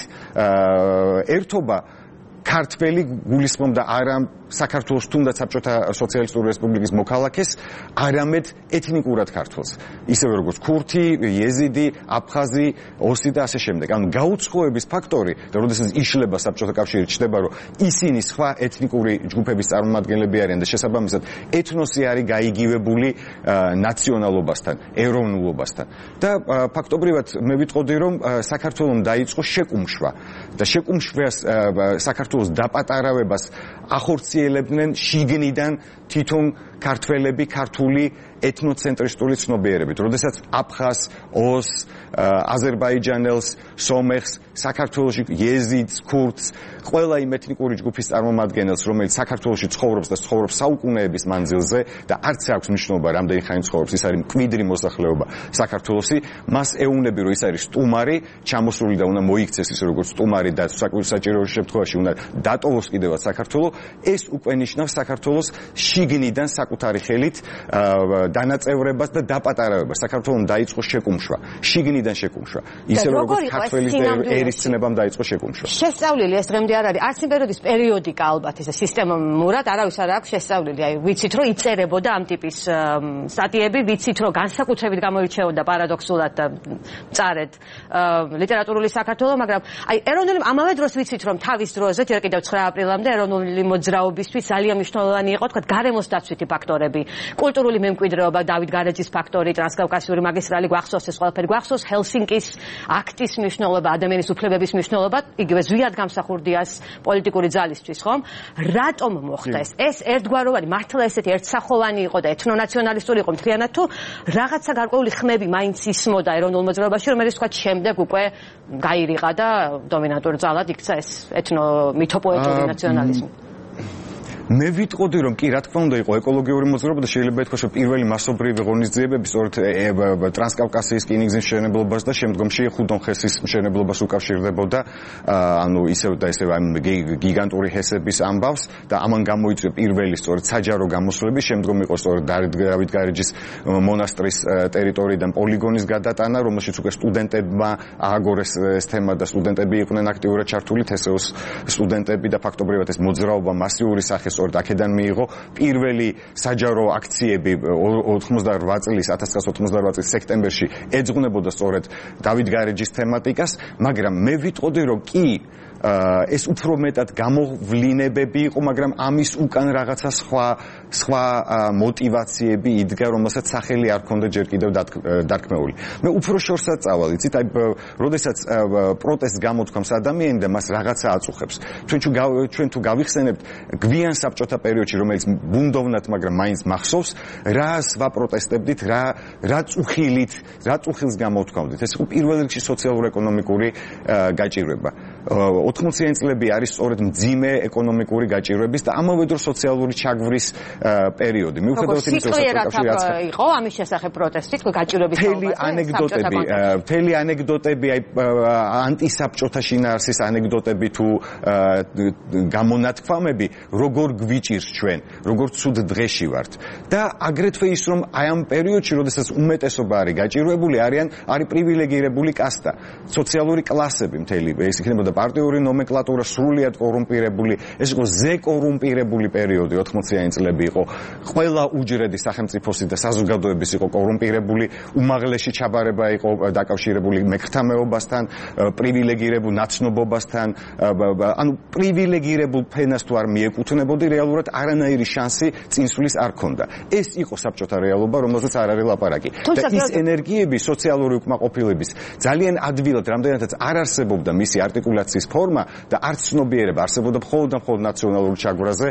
ერთობა ქართველი გულისხმობდა არა საქართველოს თუნდაც საბჭოთა სოციალისტური რესპუბლიკის მოქალაქეს, არამედ ეთნიკურად ქართველს. ისევე როგორც ქურთი, იეზიდი, აფხაზი, ოსი და ასე შემდეგ. ანუ გაუცხოების ფაქტორი და როდესაც იშლება საბჭოთა კავშირი, ჩნდება, რომ ისინი სხვა ეთნიკური ჯგუფების წარმომადგენლები არიან და შესაბამისად ეთნოსი არის გაიგივებული ნაციონალობასთან, ეროვნულობასთან. და ფაქტობრივად მე ვიტყოდი, რომ საქართველოს დაიწყო შეკუმშვა და შეკუმშვას საქართველოს დაპატარავებას ახორციელებდნენ შიგნიდან თვითონ ქართველები, ქართული ეთნოცენტრისტული ცნობიერებით. როდესაც აფხაზ, ოს, აზერბაიჯანელს, სომეხს, საქართველოში იეზიდს, ქურთს, ყველა იმ ეთნიკური ჯგუფის წარმომადგენელს, რომელიც საქართველოში ცხოვრობს და ცხოვრობს საუკუნეების მანძილზე და არც აქვს მნიშვნელობა, რამდენი ხანი ცხოვრობს, ის არის მკვიდრი მოსახლეობა საქართველოსი, მას ეუბნები, რომ ის არის სტუმარი, ჩამოსული და უნდა მოიქცეს ისე როგორც სტუმარი და საჭირო შემთხვევაში უნდა დატოვოს კიდევაც საქართველო, ეს უკვე ნიშნავს საქართველოს შიგნიდან საკუთარი ხელით დანაწევრებას და დაპატარავებას. საქართველოს დაიწყო შეკუმშვა, შიგნიდან შეკუმშვა. ისე როგორც ქართველის ერის ცნებამ დაიწყო შეკუმშვა. შესწავლილი ეს დღემდე არ არის. არც იმ პერიოდის პერიოდიკა ალბათ ეს სისტემურად არავის არ აქვს შესწავლილი. აი ვიცით რომ იწერებოდა ამ ტიპის სტატიები, ვიცით რომ განსაკუთრებით გამოირჩეოდა პარადოქსულად და წარედ ლიტერატურული საქართველო, მაგრამ აი ეროვნული ამავე დროს ვიცით რომ თავის დროზე ჯერ კიდევ 9 აპრილამდე ეროვნული მოძრაობისთვის ძალიან მნიშვნელოვანი იყო თქვა გარემოს დაცვითი ფაქტორები, კულტურული მემკვიდრეობა, დავით გარეჯის ფაქტორი, ტრანსკავკასიური მაგისტრალი გვახსოვს ეს ყველაფერი გვახსოვს, ჰელსინკის აქტის მნიშვნელობა, ადამიანის უფლებების მნიშვნელობა, იგივე ზვიად გამსახურდიას პოლიტიკური ძალისთვის, ხომ? რატომ მოხდა ეს? ეს ერთგვაროვანი, მართლა ესეთი ერთსახოვანი იყო და ეთნონაციონალისტური იყო მთლიანად თუ რაღაცა გარკვეული ხმები მაინც ისმოდა ეროვნულ მოძრაობაში, რომელიც თქვა შემდეგ უკვე გაირიყა და დომინანტურ ძალად იქცა ეს ეთნომითოპოეტური ნაციონალიზმი. მე ვიტყოდი რომ კი რა თქმა უნდა იყო ეკოლოგიური მოძრაობა და შეიძლება ითქვას რომ პირველი მასობრივი ღონისძიებები სწორედ ტრანსკავკასიის რკინიგზის მშენებლობას და შემდგომში ხუდონხესის მშენებლობას უკავშირდებოდა ანუ ისევ და ისევ ამ გიგანტური ჰესების ამბავს და ამან გამოიწვია პირველი სწორედ საჯარო გამოსვლები, შემდგომ იყო სწორედ დავით გარეჯის მონასტრის ტერიტორიიდან პოლიგონის გადატანა, რომელშიც უკვე სტუდენტებმა ააგორეს ეს თემა და სტუდენტები იყვნენ აქტიურად ჩართული, თესეოს სტუდენტები და ფაქტობრივად ეს მოძრაობა მასიური სახე სწორედ აქედან მიიღო პირველი საჯარო აქციები 1988 წლის სექტემბერში ეძღვნებოდა სწორედ დავით გარეჯის თემატიკას, მაგრამ მე ვიტყოდი, რომ კი ეს უფრო მეტად გამოვლინებები იყო, მაგრამ ამის უკან რაღაცა სხვა мотиваციები იდგა, რომელსაც სახელი არ ქონდა ჯერ კიდევ დარქმეული. მე უფრო შორსაც წავალ, იცით, აი, როდესაც პროტესტს გამოთქვამს ადამიანი და მას რაღაცა აწუხებს. ჩვენ თუ გავიხსენებთ გვიან საბჭოთა პერიოდში, რომელიც ბუნდოვნად, მაგრამ მაინც მახსოვს, რას ვაპროტესტებდით, რა წუხილს გამოთქვამდით. ეს იყო პირველ რიგში სოციალურ-ეკონომიკური გაჭირვება. 80-იანი წლები არის სწორედ მძიმე ეკონომიკური გაჭირვების და ამავე დროს სოციალური ჩაგვრის პერიოდი. მიუხედავად იმისა, რომ იყო ამის შესახებ პროტესტი, გაჭირვების მთელი ანეკდოტები, აი ანტისაბჭოთა შინაარსის ანეკდოტები თუ გამონათქვამები, როგორ გვიჭირს ჩვენ, როგორ ცუდ დღეში ვართ. და აგრეთვე ის, რომ აი ამ პერიოდში, როდესაც უმეტესობა არის გაჭირვებული, არის პრივილეგირებული კასტა, სოციალური კლასები მთელი, ეს იქნებოდა პარტიული ნომენკლატურა სრულიად კორუმპირებული, ეს იყო ზეკორუმპირებული პერიოდი, 80-იანი წლები იყო. ყველა უჯრედი სახელმწიფოსი და საზოგადოების იყო კორუმპირებული, უმაღლესი ჩაბარება იყო დაკავშირებული მეკრთამეობასთან, პრივილეგირებულ ნაცნობობასთან, ანუ პრივილეგირებულ ფენას თუ არ მიეკუთვნებოდი, რეალურად არანაირი შანსი წინსვლის არ ქონდა. ეს იყო საბჭოთა რეალობა, რომელზეც არ არის ლაპარაკი. და ის ენერგიები სოციალური უკმაყოფილების ძალიან ადვილად, რამდენადაც არ არსებობდა მისი არტიკულაციის ფორმა და არც ცნობიერება არსებობდა მხოლოდ ნაციონალურ ჩაგვრაზე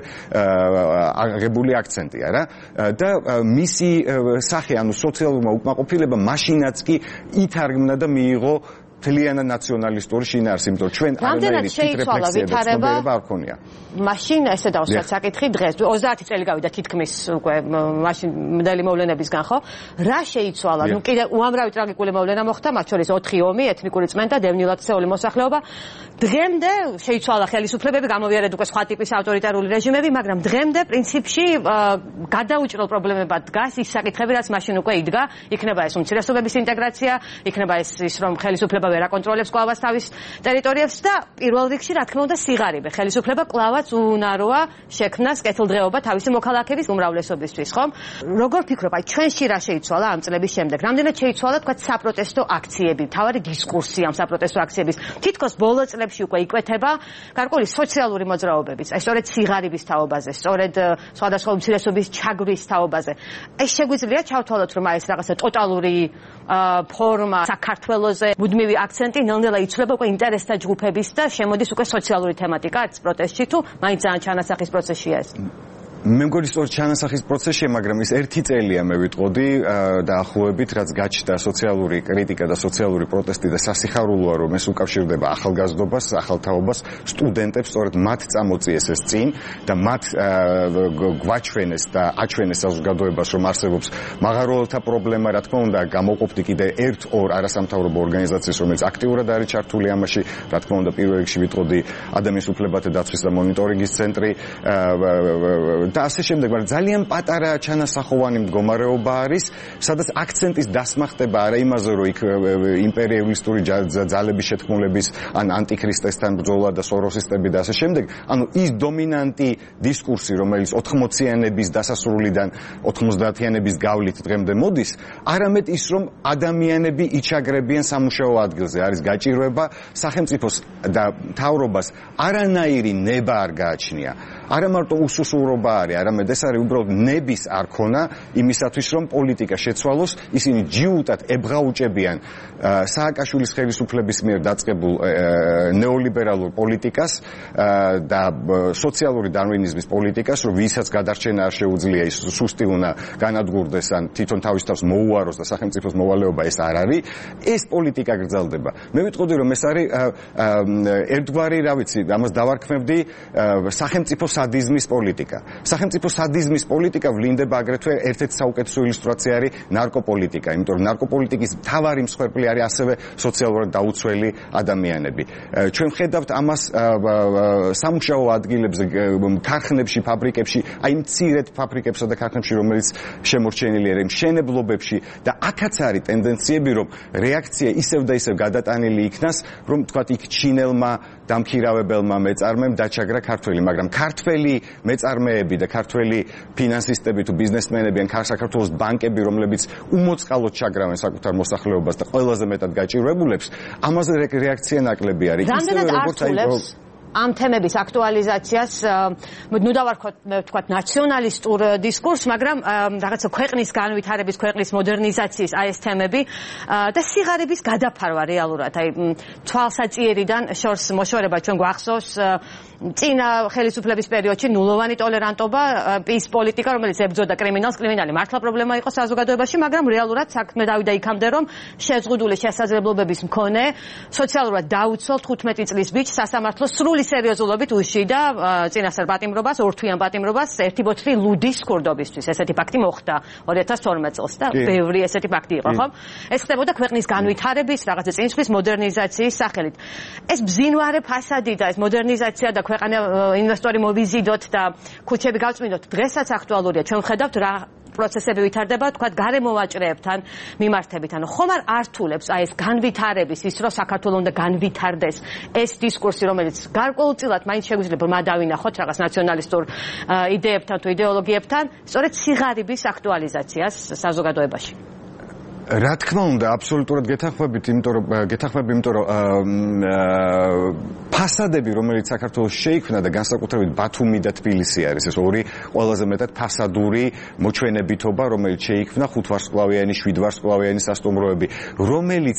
აღებული აქცენტია რა. და მისი სახე, ანუ სოციალურმა უკმაყოფილება მაშინაც კი ითარგმნა და მიიღო მთლიანად ნაციონალისტური შინაარსი, იმიტომ რომ ჩვენ რამდენად შეიცვალა ვითარება არ ქონია. მაშინ ესე დავსვათ საკითხი დღეს 30 წელი გავიდა თითქმის უკვე მაშინ მდელი მოვლენებისგან, ხო? რა შეიცვალა? ნუ კიდე უამრავი ტრაგიკული მოვლენა მოხდა, მათ შორის 4 ომი, ეთნიკური წმენდა, დევნილათწეული მოსახლეობა. დღემდე შეიცვალა ხელისუფლებები, გამოვიარეთ უკვე სხვა ტიპის ავტორიტარული რეჟიმები, მაგრამ დღემდე პრინციპში გადაუჭრელ პრობლემებად დგას ის საკითხები, რაც მაშინ უკვე იდგა, იქნება ეს უმცირესობების ინტეგრაცია, იქნება ის რომ ხელისუფლება ვერ აკონტროლებს კვლავაც თავის ტერიტორიებს და პირველ რიგში რა თქმა უნდა სიღარიბე. ხელისუფლება კვლავაც უუნაროა შექმნას კეთილდღეობა თავისი მოქალაქეების უმრავლესობისთვის, ხომ? როგორ ფიქრობ, აი ჩვენში რა შეიცვალა ამ წლების შემდეგ? რამდენად შეიცვალა თქვა საპროტესტო აქციები, თავარი დისკურსი ამ საპროტესტო აქციების? თითქოს ბოლო წლებში უკვე იკვეთება გარკვეული სოციალური მოძრაობებიც, აი სწორედ სიღარიბის თაობაზე, სწორედ სხვადასხვა უმცირესობის ჩაგვის თაობაზე. ეს შეგვიძლია ჩავთვალოთ, რომ აი ეს რაღაცა ტოტალური ფორმა საქართველოზე მუდმივი აქცენტი ნელ-ნელა იცვლება უკვე ინტერესთა ჯგუფების და შემოდის უკვე სოციალური თემატიკაც პროტესტში თუ მაინც ძალიან ჩანასახის პროცესია ეს? მე მგონი სწორედ ჩანასახის პროცესია, მაგრამ ის ერთი წელია მე ვიტყოდი დაახლოებით, რაც გაჩნდა სოციალური კრიტიკა და სოციალური პროტესტი და სასიხარულოა, რომ ეს უკავშირდება ახალგაზრდობას, ახალთაობას, სტუდენტებს, სწორედ მათ წამოწიეს ეს წინ და მათ გვაჩვენეს და აჩვენეს საზოგადოებას, რომ არსებობს მაღაროელთა პრობლემა, რა თქმა უნდა, გამოყოფდი კიდე ერთ-ორ არასამთავრობო ორგანიზაციას, რომელიც აქტიურად არის ჩართული ამაში, რა თქმა უნდა, პირველ რიგში ვიტყოდი ადამიანის უფლებათა დაცვის და მონიტორინგის ცენტრი და ასე შემდეგ, მაგრამ ძალიან პატარა ჩანასახოვანი მდგომარეობა არის, სადაც აქცენტის დასმახტება არა იმაზე, რომ იქ იმპერიალისტური ძალების შეთქმულების ან ანტიქრისტესთან ბრძოლა და სოროსისტები და ასე შემდეგ, ანუ ის დომინანტი დისკურსი, რომელიც 80-იანების დასასრულიდან 90-იანების გავლით დღემდე მოდის, არამედ ის, რომ ადამიანები იჩაგრებიან სამუშაო ადგილზე, არის გაჭირვება სახელმწიფოს და მთავრობას არანაირი ნება არ გააჩნია. არა მარტო უსუსურობა არის, არამედ ეს არის უბრალოდ ნების არ ქონა იმისათვის, რომ პოლიტიკა შეცვალოს, ისინი ჯიუტად ებღაუჭებიან სააკაშვილის ხელისუფლების მიერ დაწყებულ ნეოლიბერალურ პოლიტიკას და სოციალური დარვინიზმის პოლიტიკას, რომ ვისაც გადარჩენა არ შეუძლია, ის სუსტი უნდა განადგურდეს ან თვითონ თავის თავს მოუაროს და სახელმწიფოს მოვალეობა ეს არ არის, ეს პოლიტიკა გრძელდება. მე ვიტყოდი, რომ ეს არის ერთგვარი, რა ვიცი, ამას დავარქმევდი სახელმწიფო სადიზმის პოლიტიკა. სახელმწიფო სადიზმის პოლიტიკა ვლინდება აგრეთვე ერთ-ერთი საუკეთესო ილუსტრაცია არის ნარკოპოლიტიკა, იმიტომ რომ ნარკოპოლიტიკის მთავარი მსხვერპლი არის ასევე სოციალურად დაუცველი ადამიანები. ჩვენ ხედავთ ამას სამუშაო ადგილებზე, ქარხნებში, ფაბრიკებში, აი მცირედ ფაბრიკებსა და ქარხნებში, რომელიც შემორჩენილი არის მშენებლობებში და აქაც არის ტენდენციები, რომ რეაქცია ისევ და ისევ გადატანილი იქნას, რომ თქვათ იქ ჩინელმა დამქირავებელმა მეწარმემ დაჩაგრა ქართველი, მაგრამ ქართველი მეწარმეები და ქართველი ფინანსისტები თუ ბიზნესმენები ან საქართველოს ბანკები, რომლებიც უმოწყალოდ ჩაგრავენ საკუთარ მოსახლეობას და ყველაზე მეტად გაჭირვებულებს, ამაზე რეაქცია ნაკლები არის. რამდენად ართულებს ამ თემების აქტუალიზაციას, ნუ დავარქვათ ნაციონალისტურ დისკურსს, მაგრამ რაღაცა ქვეყნის განვითარების, ქვეყნის მოდერნიზაციის აი ეს თემები და სიღარიბის გადაფარვა რეალურად, აი თვალსაჩინარიდან შორს მოშორება ჩვენ გვახსოვს წინა ხელისუფლების პერიოდში ნულოვანი ტოლერანტობა, პის პოლიტიკა, რომელიც ებრძოდა კრიმინალს, კრიმინალი მართლა პრობლემა იყო საზოგადოებაში, მაგრამ რეალურად საქმე დავიდა იქამდე, რომ შეზღუდული შესაძლებლობების მქონე სოციალურად დაუცველ 15 წლის ბიჭს სასამართლო სრული სერიოზულობით უშიდა წინასწარ პატიმრობას, ორთვიან პატიმრობას, ერთი ბოთლი ლუდის ქურდობისთვის. ესეთი ფაქტი მოხდა 2012 წელს და ბევრი ესეთი ფაქტი იყო, ხო? ეს ხდებოდა ქვეყნის განვითარების, რაღაცა წინსვლის მოდერნიზაციის სახელით. ეს ბზინვარე ფასადი და ეს მოდერნიზაცია და ქვეყანა ინვესტორი მოვიზიდოთ და ქუჩები გავწმინდოთ, დღესაც აქტუალურია. ჩვენ ვხედავთ რა პროცესები ვითარდება, თქვათ, გარემოვაჭრეებთან მიმართებით. ანუ ხომ არ ართულებს აი ეს განვითარების, ის რომ საქართველოს უნდა განვითარდეს ეს დისკურსი, რომელიც გარკვეულწილად მაინც შეგვიძლია ბრმა დავინახოთ რაღაც ნაციონალისტურ იდეებთან თუ იდეოლოგიებთან, სწორედ სიღარიბის აქტუალიზაციას საზოგადოებაში. რა თქმა უნდა, აბსოლუტურად გეთანხმებით, იმიტომ რომ ფასადები, რომელიც საქართველოს შეიქმნა და განსაკუთრებით ბათუმი და თბილისი არის, ეს ორი ყველაზე მეტად ფასადური მოჩვენებითობა, რომელიც შეიქმნა 5 ვარსკვლავიანი, 7 ვარსკვლავიანი სასტუმროები, რომელიც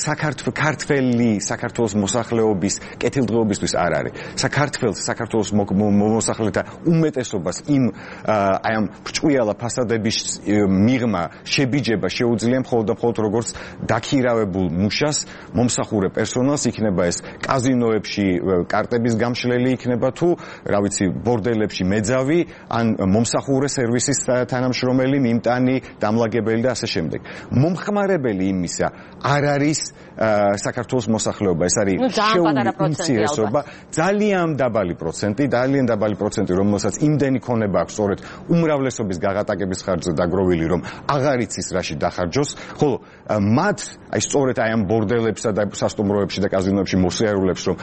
საქართველოს მოსახლეობის კეთილდღეობისთვის არ არის. საქართველოს მოსახლეთა უმეტესობას აი ამ ბრჭყვიალა ფასადების მიღმა, შებიჯება შეუძლია მხოლოდ როგორც დაქირავებულ მუშას მომსახურე პერსონალს, იქნება ეს კაზინოებში კარტების გამშლელი, იქნება თუ რა ვიცი ბორდელებში მეძავი ან მომსახურე სერვისის თანამშრომელი, მიმტანი, დამლაგებელი და ასე შემდეგ. მომხმარებელი იმისა არ არის საქართველოს მოსახლეობა, ეს არის უმცირესობა, ძალიან დაბალი პროცენტი, რომელსაც იმდენი ქონება აქვს სწორედ უმრავლესობის გაღატაკების ხარჯზე დაგროვილი, რომ აღარ იცის რაში დახარჯოს. ხოლო მათ აი სწორედ აი ამ ბორდელებსა და სასტუმროებში და კაზინოებში მოსიარულებს რომ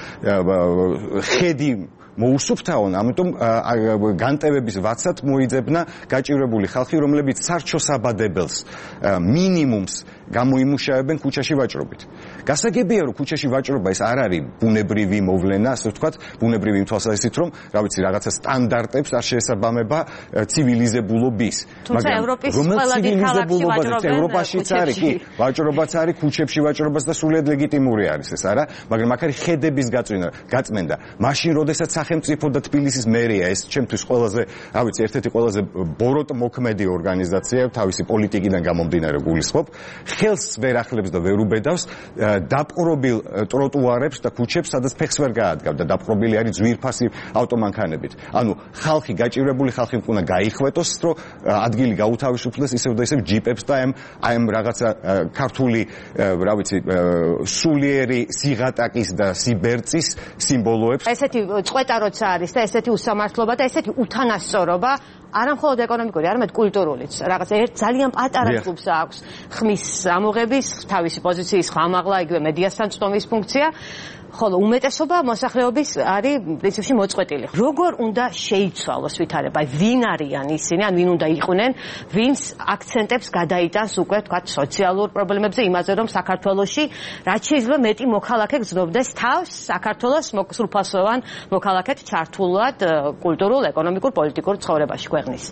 ხედი მოუსუფთავონ, ამიტომ განტევების ვაცად მოიძებნა გაჭირვებული ხალხი, რომლებიც სარჩოსაბადებელს მინიმუმს გამოიმუშავებენ ქუჩაში ვაჭრობით. გასაგებია, რომ ქუჩაში ვაჭრობა ეს არ არის ბუნებრივი მოვლენა, ასე ვთქვათ, ბუნებრივი იმ თვალსაზრისით, რომ რა ვიცი, რაღაცა სტანდარტებს არ შეესაბამება ცივილიზებულობის. მაგრამ ევროპის ყველა დიდ ქალაქში ვაჭრობენ, ევროპაშიც არის, კი, ვაჭრობაც არის, ქუჩებში ვაჭრობაც და სრულიად ლეგიტიმური არის ეს, არა? მაგრამ აქ არის ხედების გაწმენდა. მაშინ, როდესაც სახელმწიფო და თბილისის მერია, ეს ჩემთვის ყველაზე, რა ვიცი, ერთ-ერთი ყველაზე ბოროტმოქმედი ორგანიზაცია, თავისი პოლიტიკიდან გამომდინარე გულისხმობ. ხელს ვერ ახლებს და ვერ უბედავს დაპყრობილ ტროტუარებს და ქუჩებს, სადაც ფეხს ვერ გაადგავდა, დაპყრობილი არის ძვირფასი ავტომანქანებით. ანუ ხალხი, გაჭირვებული ხალხი უნდა გაიხვეტოს, რომ ადგილი გაუთავისუფლდეს ისევ და ისევ ჯიპებს და აი ამ რაღაცა ქართული, რა ვიცი, სულიერი სიღატაკის და სიბერწის სიმბოლოებს. ესეთი წყვეტა როცა არის და ესეთი უსამართლობა და ესეთი უთანასწორობა არა მხოლოდ ეკონომიკური, არამედ კულტურულიც. რაღაცა ერთ ძალიან პატარა ჯგუფს აქვს ხმის ამოღების, თავისი პოზიციის ხმამაღლა, იგივე მედიასთან წვდომის ფუნქცია, ხოლო უმეტესობა მოსახლეობის არის პრინციპში მოწყვეტილი. როგორ უნდა შეიცვალოს ვითარება? ვინ არიან ისინი, ან ვინ უნდა იყვნენ, ვინც აქცენტებს გადაიტანს უკვე თქვათ სოციალურ პრობლემებზე, იმაზე რომ საქართველოში რაც შეიძლება მეტი მოქალაქე გრძნობდეს თავს საქართველოს სრულფასოვან მოქალაქედ ჩართულად კულტურულ, ეკონომიკურ, პოლიტიკურ ცხოვრებაში ქვეყნის.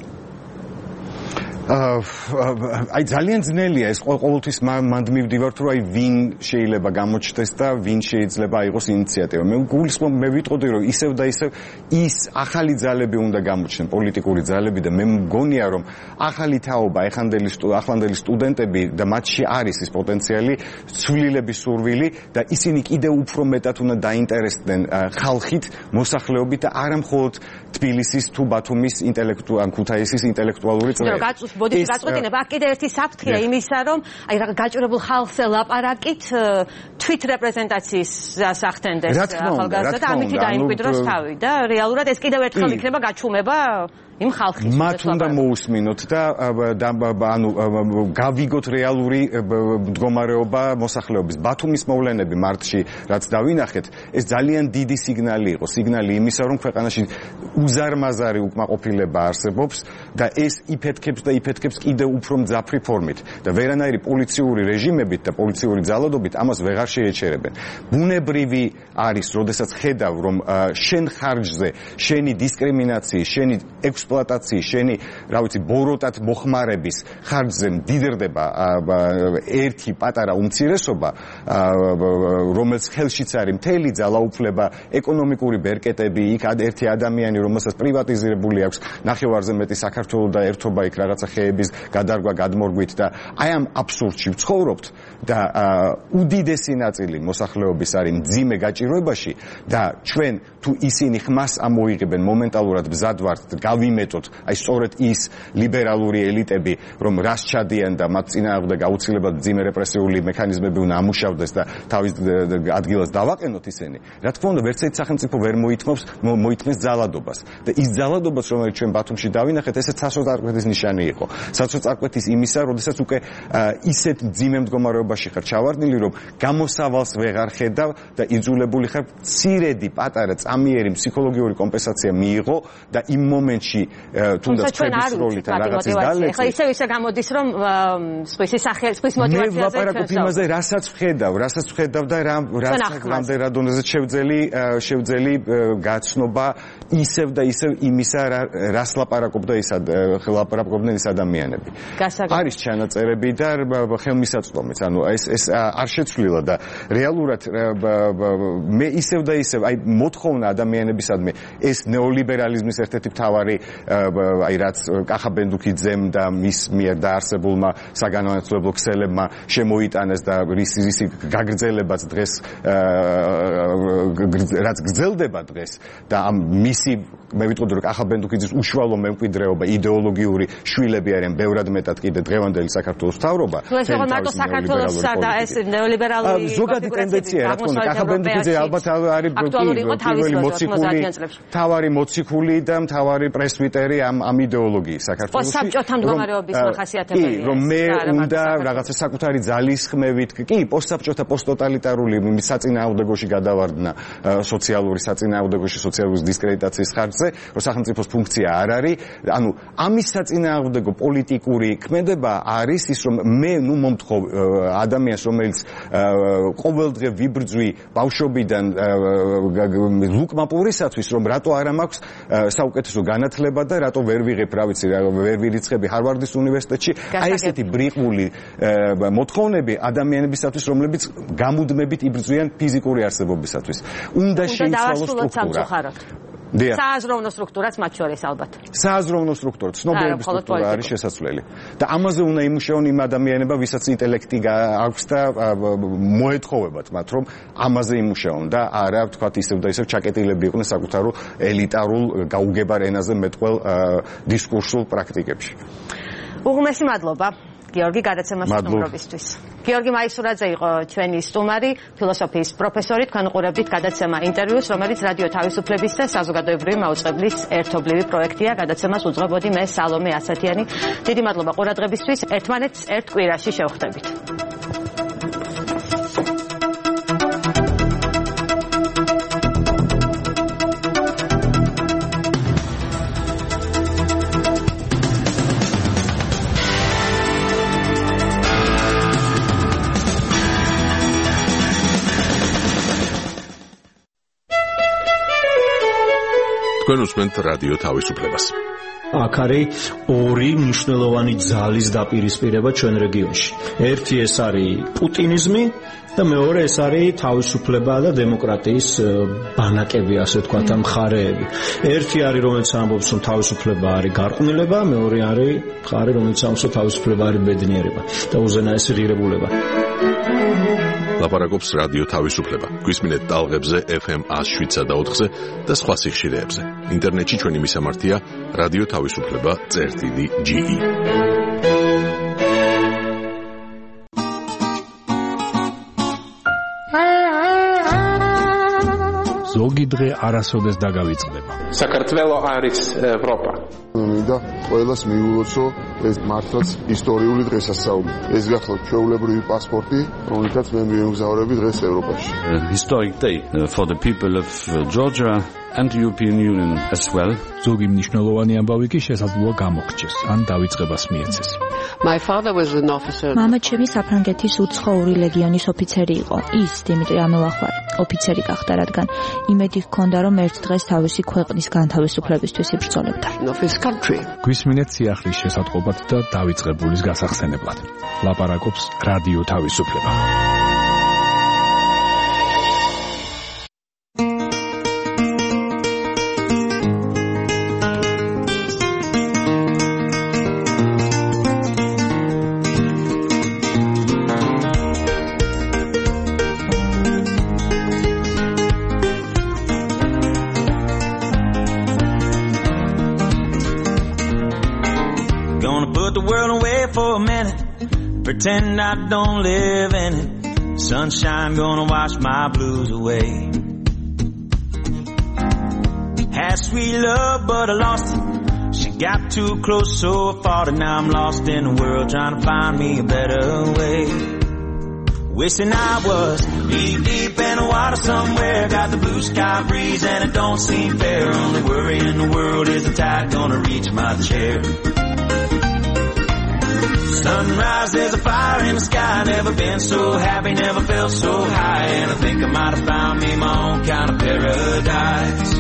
აი ძალიან ძნელია ეს ყოველთვის მანდ მივდივართ რომ აი ვინ შეიძლება გამოჩნდეს და ვინ შეიძლება აიღოს ინიციატივა. მე გულისხმობ, მე ვიტყოდი რომ ისევ და ისევ ის ახალი ძალები უნდა გამოჩნდნენ, პოლიტიკური ძალები და მე მგონია რომ ახალი თაობა, ახლანდელი სტუდენტები და მათში არის ის პოტენციალი, ცვლილების სურვილი და ისინი კიდევ უფრო მეტად უნდა დაინტერესდნენ ხალხით, მოსახლეობით და არა მხოლოდ თბილისის თუ ბათუმის ან ქუთაისის ინტელექტუალური წრეებით. ბოდიში გაწყვეტინება, აქ კიდე ერთი საფრთხეა იმისა, რომ აი რა გაჭირებულ ხალხზე ლაპარაკით თვით რეპრეზენტაციის სახთენდეს ახალგაზრდა და ამით დაიმკვიდროს თავი და რეალურად ეს კიდევ ერთხელ იქნება გაჩუმება იმ ხალხის. მათ უნდა მოусმინოთ და ანუ გავიგოთ რეალური მდგომარეობა მოსახლეობის. ბათუმის მოვლენები მარტში, რაც დავინახეთ, ეს ძალიან დიდი სიგნალი იყო. სიგნალი იმისა, რომ ქვეყანაში უზარმაზარი უკმაყოფილება არსებობს და ეს იფეთქებს კიდევ უფრო მძაფრი ფორმით და ვერანაირი პოლიციური რეჟიმებით და პოლიციური ძალადობით ამას ვეღარ შეეჩერებენ. ბუნებრივი არის, როდესაც ხედავ, რომ შენ ხარჯზე, შენი დისკრიმინაციის, შენი ექსპლუატაციის, შენი, რა ვიცი, ბოროტად მოხმარების ხარჯზე მდიდრდება ერთი პატარა უმცირესობა, რომელს ხელშიც არის მთელი ძალაუფლება, ეკონომიკური ბერკეტები, იქ ერთი ადამიანი, რომელსაც პრივატიზირებული აქვს ნახევარზე მეტი საქართველო და ერთობა იქ რაღაცა ხეების გადარგვა გადმორგვით და აი ამ აბსურდში ვცხოვრობთ და უდიდესი ნაწილი მოსახლეობის არის მძიმე გაჭირვებაში და ჩვენ თუ ისინი ხმას ამოიღებენ მომენტალურად ბზად ვართ გავიმეტოთ აი სწორედ ის ლიბერალური ელიტები რომ რას ჩადიან და მათ წინააღმდეგ აუცილებლად მძიმე რეპრესიული მექანიზმები უნდა ამუშავდეს და თავის ადგილას დავაყენოთ ისინი რა თქმა უნდა ვერცერთი სახელმწიფო ვერ მოითმეს ძალადობას და ის ძალადობას რომელიც ჩვენ ბათუმში დავინახეთ ესეც საწყვეტის ნიშანი იყო საწყვეტის იმისა როდესაც უკვე ისეთ მძიმე მდგომარეობაში ხარ ჩავარდნილი რომ გამოსავალს ვეღარ ხედავ და იძულებული ხარ მცირედი პატარა წამიერი ფსიქოლოგიური კომპენსაცია მიიღო და იმ მომენტში თუნდაც ფების როლით ან რაღაცის დალექვა ეხლა ისე გამოდის რომ სხვის მოტივაციაზე მე ვაპარაკობ იმაზე რასაც ვხედავ და რამდენ დონეზე შევძელი გაცნობა ისევ და ისევ იმისა რას ლაპარაკობდნენ ის ადამიანები არის ჩანაწერები და ხელმისაწვდომიც ანუ ეს არ შეცვლილა და რეალურად მე ისევ და ისევ აი მოთხოვნა ადამიანებისადმი ეს ნეოლიბერალიზმის ერთ-ერთი მთავარი აი რაც კახაბენდუქიძემ და მის მიერ დაარსებულმა საგანმანათლებლო ქსელებმა შემოიტანეს და რისი გაგრძელებაც დღეს რაც გრძელდება დღეს და ამ მისი მე ვიტყოდი რომ კახაბენდუქიძის უშუალო მემკვიდრეობა იდეოლოგიური შვილები არიან ბევრად მეტად კიდე დღევანდელი საქართველოს მთავრობა ეს როგორ მარტო საქართველოსსა და ეს ნეოლიბერალური ზოგადი ტენდენცია რა თქმა უნდა კახაბენდუქიძე ალბათ არის პირველი მთავარი მოციქული და მთავარი პრესვიტერი ამ იდეოლოგიის საქართველოში საბჭოთა მდგომარეობის მახასიათებელი რომ მე უნდა რაღაცა საკუთარი ძალის ხმევით კი პოსტსაბჭოთა პოსტტოტალიტარული საწინააღმდეგოში გადავარდნა სოციალური საწინააღმდეგოში სოციალური დისკრედიტაციის ხარჯზე რომ სახელმწიფოს ფუნქცია არ არის ანუ ამის საწინააღმდეგო პოლიტიკური ქმედება არის ის რომ მე ნუ მომთხოვ ადამიანს რომელიც ყოველდღე ვიბრძვი ბავშვობიდან ლუკმაპურისათვის რომ რატო არ მაქვს საუკეთესო განათლება და რატო ვერ ვიღებ რა ვიცი ვერ ვირიცხები ჰარვარდის უნივერსიტეტში აი ესეთი ბრიყული მოთხოვნები ადამიანებისათვის რომლებიც გამუდმებით იბრძვიან ფიზიკური არსებობისათვის უნდა შეიცვალოს სტრუქტურა სააზროვნო სტრუქტურაც მათ შორის ალბათ. სააზროვნო სტრუქტურა, ცნობიერების სტრუქტურა არის შესაძლებელი. და ამაზე უნდა იმუშაონ იმ ადამიანებმა, ვისაც ინტელექტი აქვს და მოეთხოვებათ მათ, რომ ამაზე იმუშაონ და არა ვთქვათ ისევ და ისევ ჩაკეტილები იყვნენ საკუთარ ელიტარულ გაუგებარ ენაზე მეტყველ დისკურსულ პრაქტიკებში. უღმესი მადლობა. გიორგი გადაცემაში სტუმრობისთვის. გიორგი მაისურაძე იყო ჩვენი სტუმარი, ფილოსოფიის პროფესორი. თქვენ უყურებთ გადაცემა ინტერვიუს, რომელიც რადიო თავისუფლების და საზოგადოებრივი მაუწყებლის ერთობლივი პროექტია. გადაცემას უძღვებოდი მე სალომე ასათიანი. დიდი მადლობა ყურადღებისთვის. ერთმანეთს ერთ კვირაში შევხვდებით. თქვენ უსმენთ რადიო თავისუფლებას. აქ არის ორი მნიშვნელოვანი ძალის დაპირისპირება ჩვენ რეგიონში. ერთი ეს არის პუტინიზმი და მეორე ეს არის თავისუფლება და დემოკრატიის ბანაკები, ასე ვთქვათ, მხარეები. ერთი არის რომელიც ამბობს, რომ თავისუფლება არის გარყვნილება, მეორე არის მხარე რომელიც ამბობს, რომ თავისუფლება არის ბედნიერება და უზენაესი ღირებულება. ლაპარაკობს რადიო თავისუფლება. გვისმინეთ ტალღებზე FM 107.4-ზე და სხვა სიხშირეებზე. ინტერნეტში ჩვენი მისამართია რადიო თავისუფლება.ge. ზოგი დღე არასოდეს დაგავიწყდება. საქართველო არის ევროპა. მინდა ყველას მიულოცო ეს მართლაც ისტორიული დღესასწაული. ეს გახლავთ ჩვეულებრივი პასპორტი, რომელთაც მე მიემგზავრები დღეს ევროპაში. Historic day for the people of Georgia and the European Union as well. ზოგი მნიშვნელოვანი ამბავი კი შესაძლოა გამოხჩეს, ან დავიწყებას მიეცეს. My father was an officer. მამა ჩემი საფრანგეთის უცხოური ლეგიონის ოფიცერი იყო. ის დიმიტრი ამელახვარი ოფიცერი გახდა, რადგან იმედი ჰქონდა, რომ ერთ დღეს თავისი ქვეყნის განთავისუფლებისთვის იბრძოლებდა. გვისმინეთ სიახლის შესატყობად და დავიწყებულის გასახსენებლად. ლაპარაკობს რადიო თავისუფლება. Pretend I don't live in it. Sunshine gonna wash my blues away. Had sweet love but I lost it. She got too close so I fought it. Now I'm lost in the world trying to find me a better way. Wishing I was deep in the water somewhere. Got the blue sky breeze and it don't seem fair. Only worry in the world is the tide gonna reach my chair. Sunrise, there's a fire in the sky. Never been so happy, never felt so high. And I think I might have found me my own kind of paradise.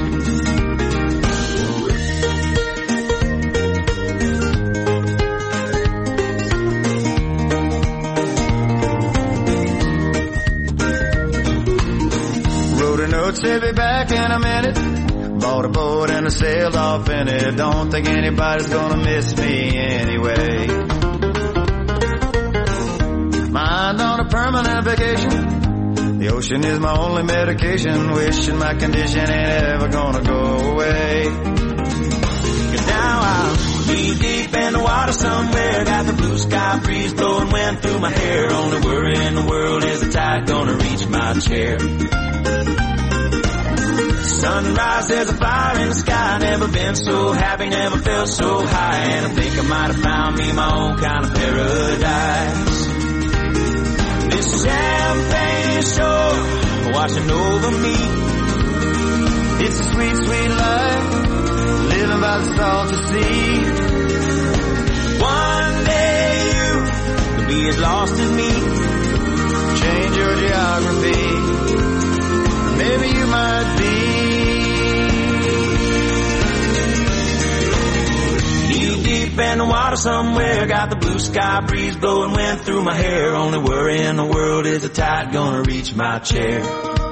Wrote a note, said be back in a minute. Bought a boat and I sailed off in it. Don't think anybody's gonna miss me anyway. Mind on a permanent vacation. The ocean is my only medication. Wishing my condition ain't ever gonna go away. 'Cause now I'm deep in the water somewhere. Got the blue sky breeze blowing wind through my hair. Only worry in the world is the tide gonna reach my chair. Sunrise, there's a fire in the sky. Never been so happy, never felt so high. And I think I might have found me my own kind of paradise. This champagne shore washing over me. It's a sweet, sweet life, living by the salty sea. One day you could be as lost as me. Change your geography, maybe you might be. Deep in the water somewhere. Got the blue sky breeze blowing wind through my hair. Only worry in the world is the tide gonna reach my chair.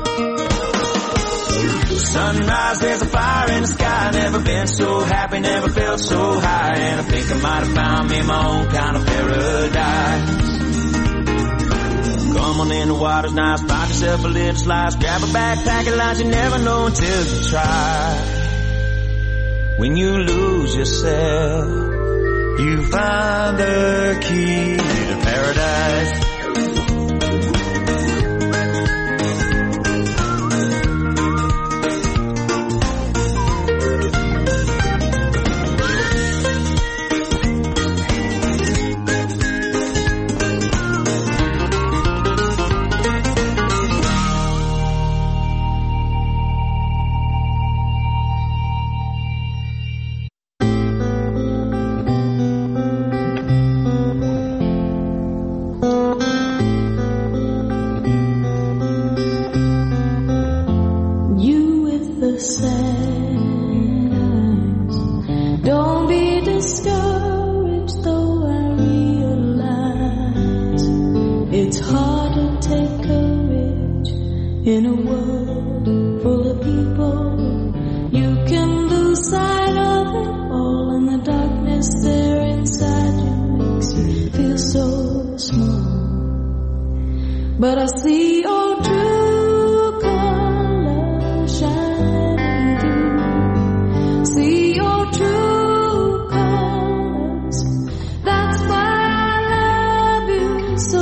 Sunrise, there's a fire in the sky. Never been so happy, never felt so high. And I think I might have found me my own kind of paradise. Come on in, the water's nice. Find yourself a little slice. Grab a backpack and lunch. You never know until you try. When you lose yourself, you find the key to paradise.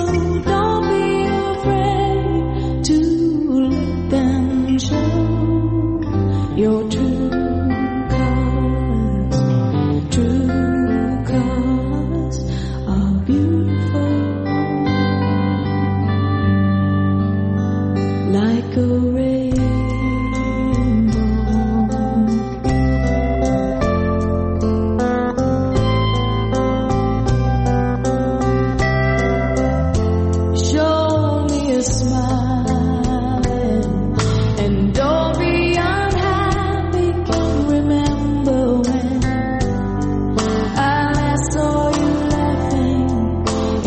Don't be afraid to let them show.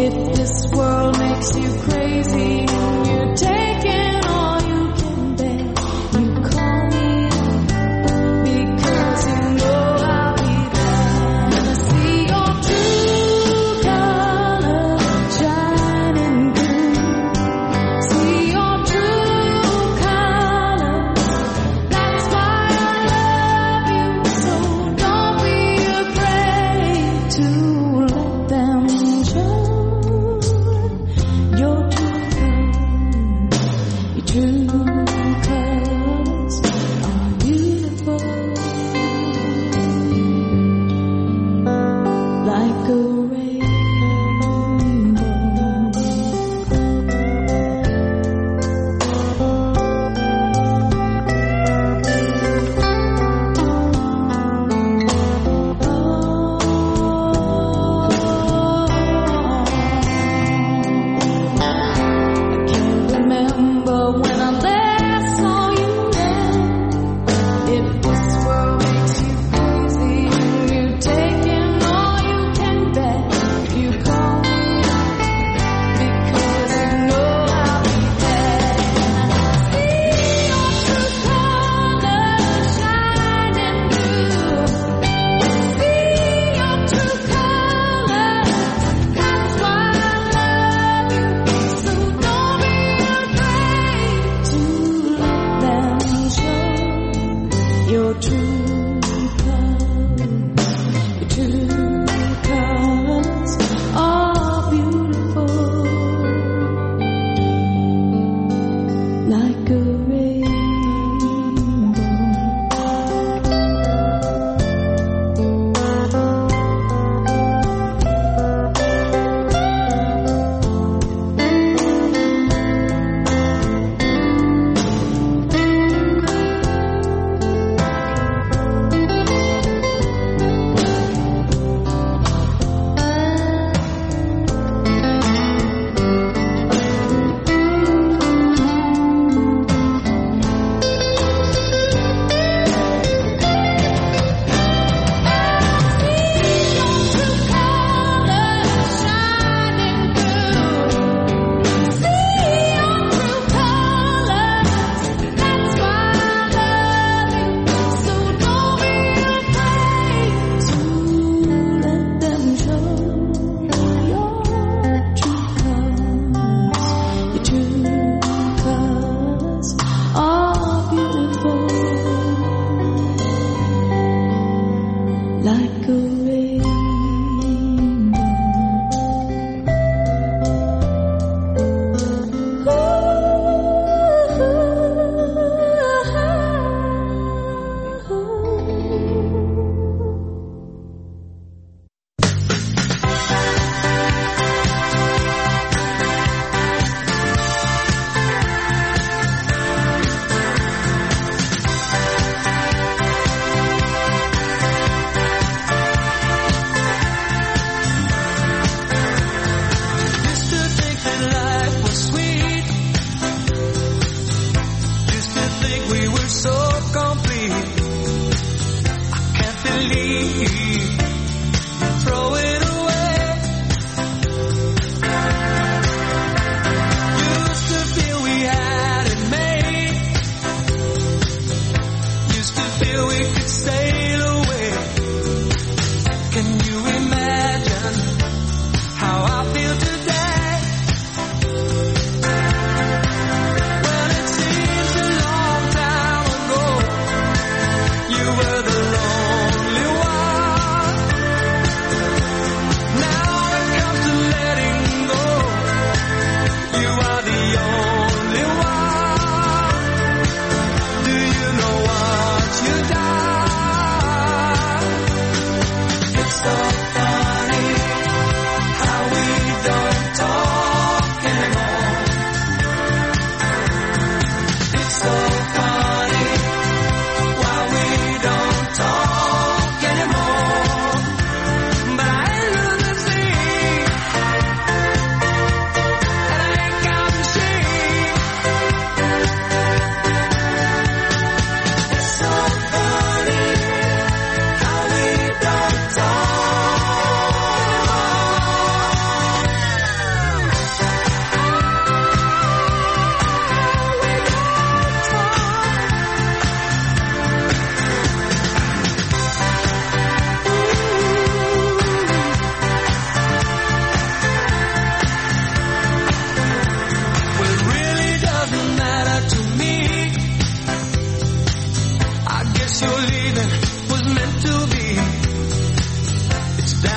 It's all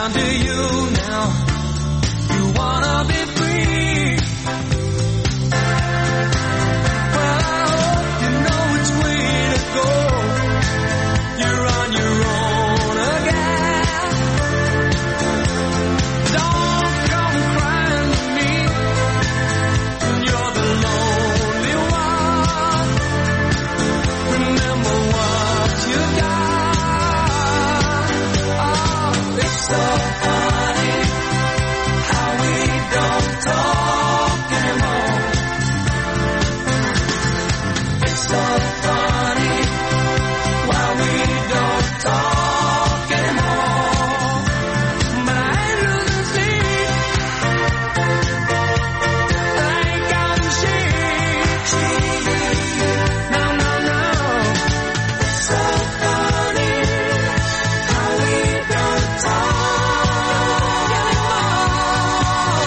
down to you now. You wanna be free. Well, I hope you know which way to go. You're on your own again. Don't come crying to me. You're the lonely one. Remember what you got. Oh, it's so funny how we don't talk anymore. It's so funny why we don't talk anymore. But I ain't losing sleep. I ain't counting sheep. No, no, no. It's so funny how we don't talk anymore.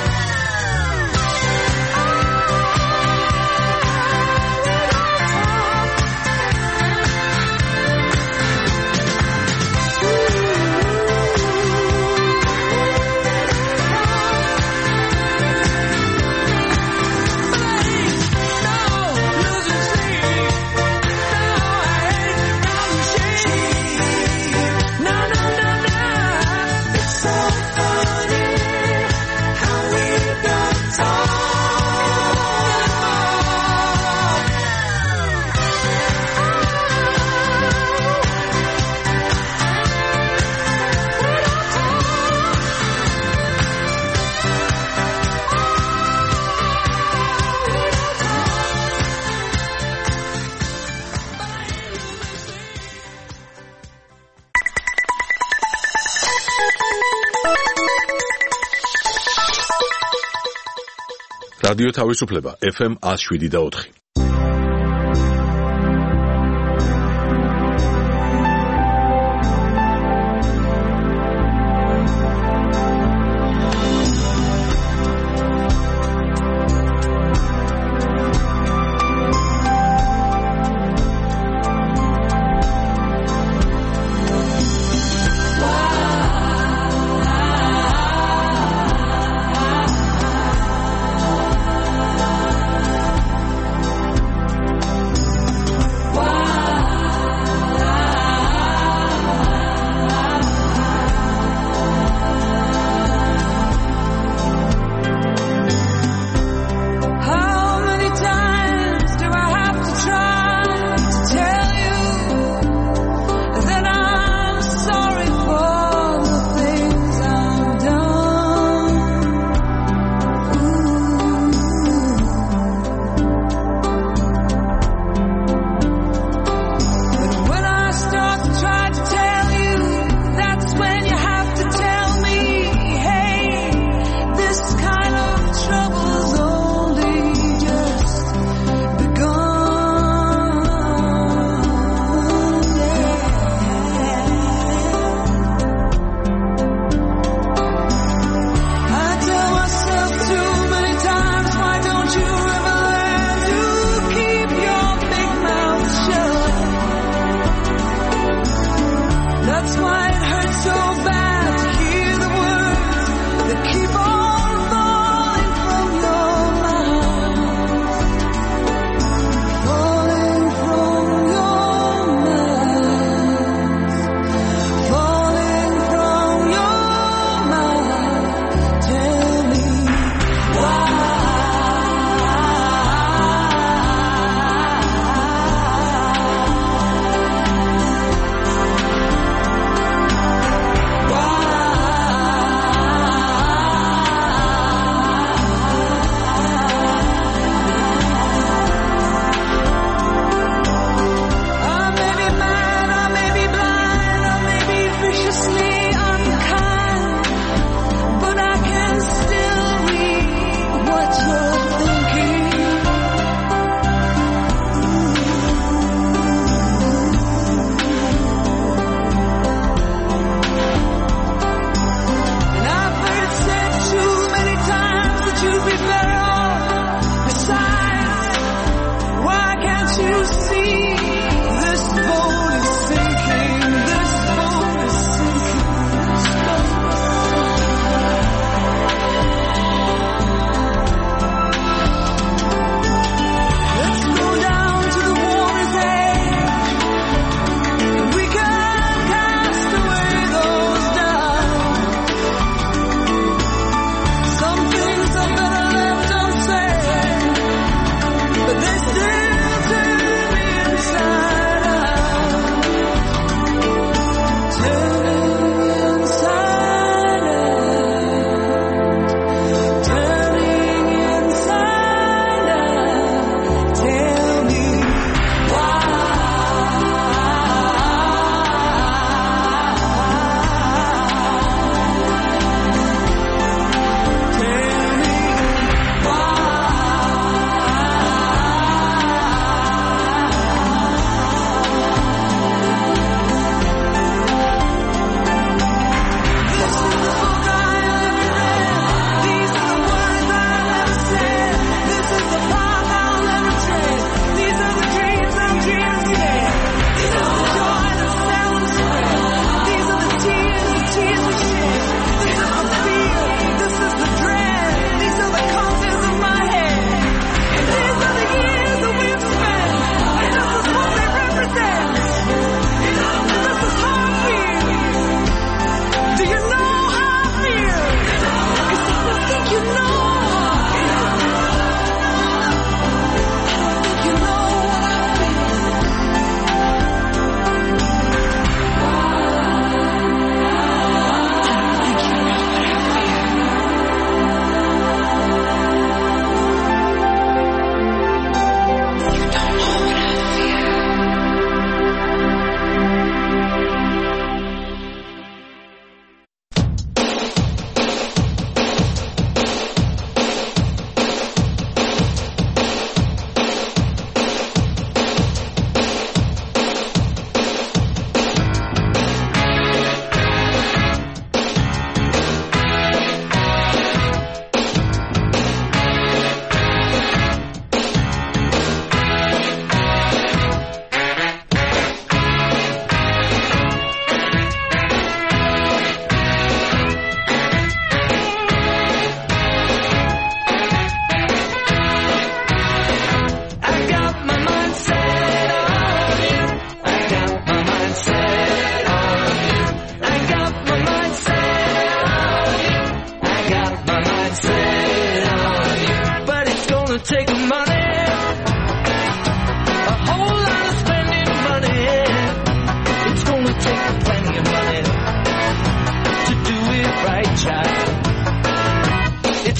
რადიო თავისუფლება FM 107.4.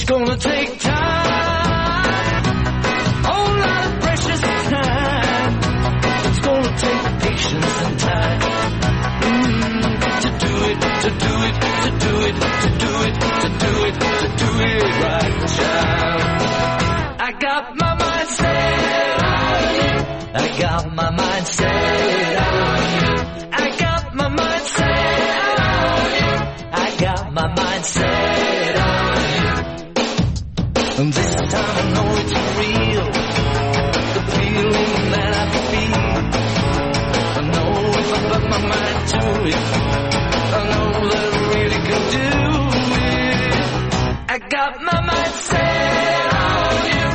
gonna take time, a whole lot of precious time. It's gonna take patience and time to do it, to do it, to do it, to do it, to do it, to do it right, child. I got my mind set on you. I got my mind set on you. I got my mind set on you. I got my mind set on you. And this time I know it's real, the feeling that I feel. I know if I put my mind to it, I know that I really can do it. I got my mind set on you.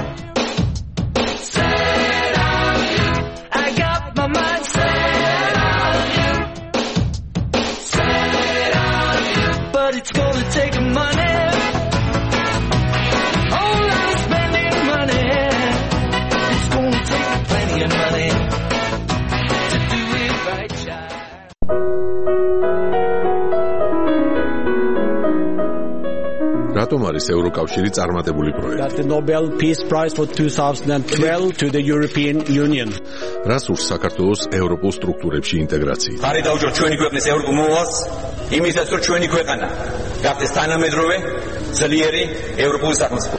Set on you. I got my mind set on you. Set on you. But it's gonna take money. Oh, I'm spending money. It's gonna take plenty of money to do it right, child. რატომ არის ევროკავშირი წარმატებული პროექტი? Got the Nobel Peace Prize for 2012 to the European Union. რას ურს საქართველოს ევროპულ სტრუქტურებში ინტეგრაცია? ხარი დაუჭიროთ ჩვენი ქვეყნის ევროპულ მოვალს, იმისაც რომ ჩვენი ქვეყანა გახდეს თანამედროვე, ძლიერი ევროპული სახელმწიფო.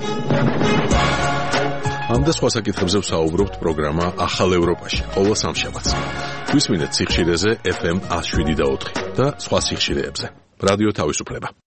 ამ და სხვა საკითხებზე ვსაუბრობთ პროგრამა ახალ ევროპაში, ყოველ სამშაბათს. გვისმინეთ სიხშირეზე FM 107.4 და სხვა სიხშირეებზე. რადიო თავისუფლება.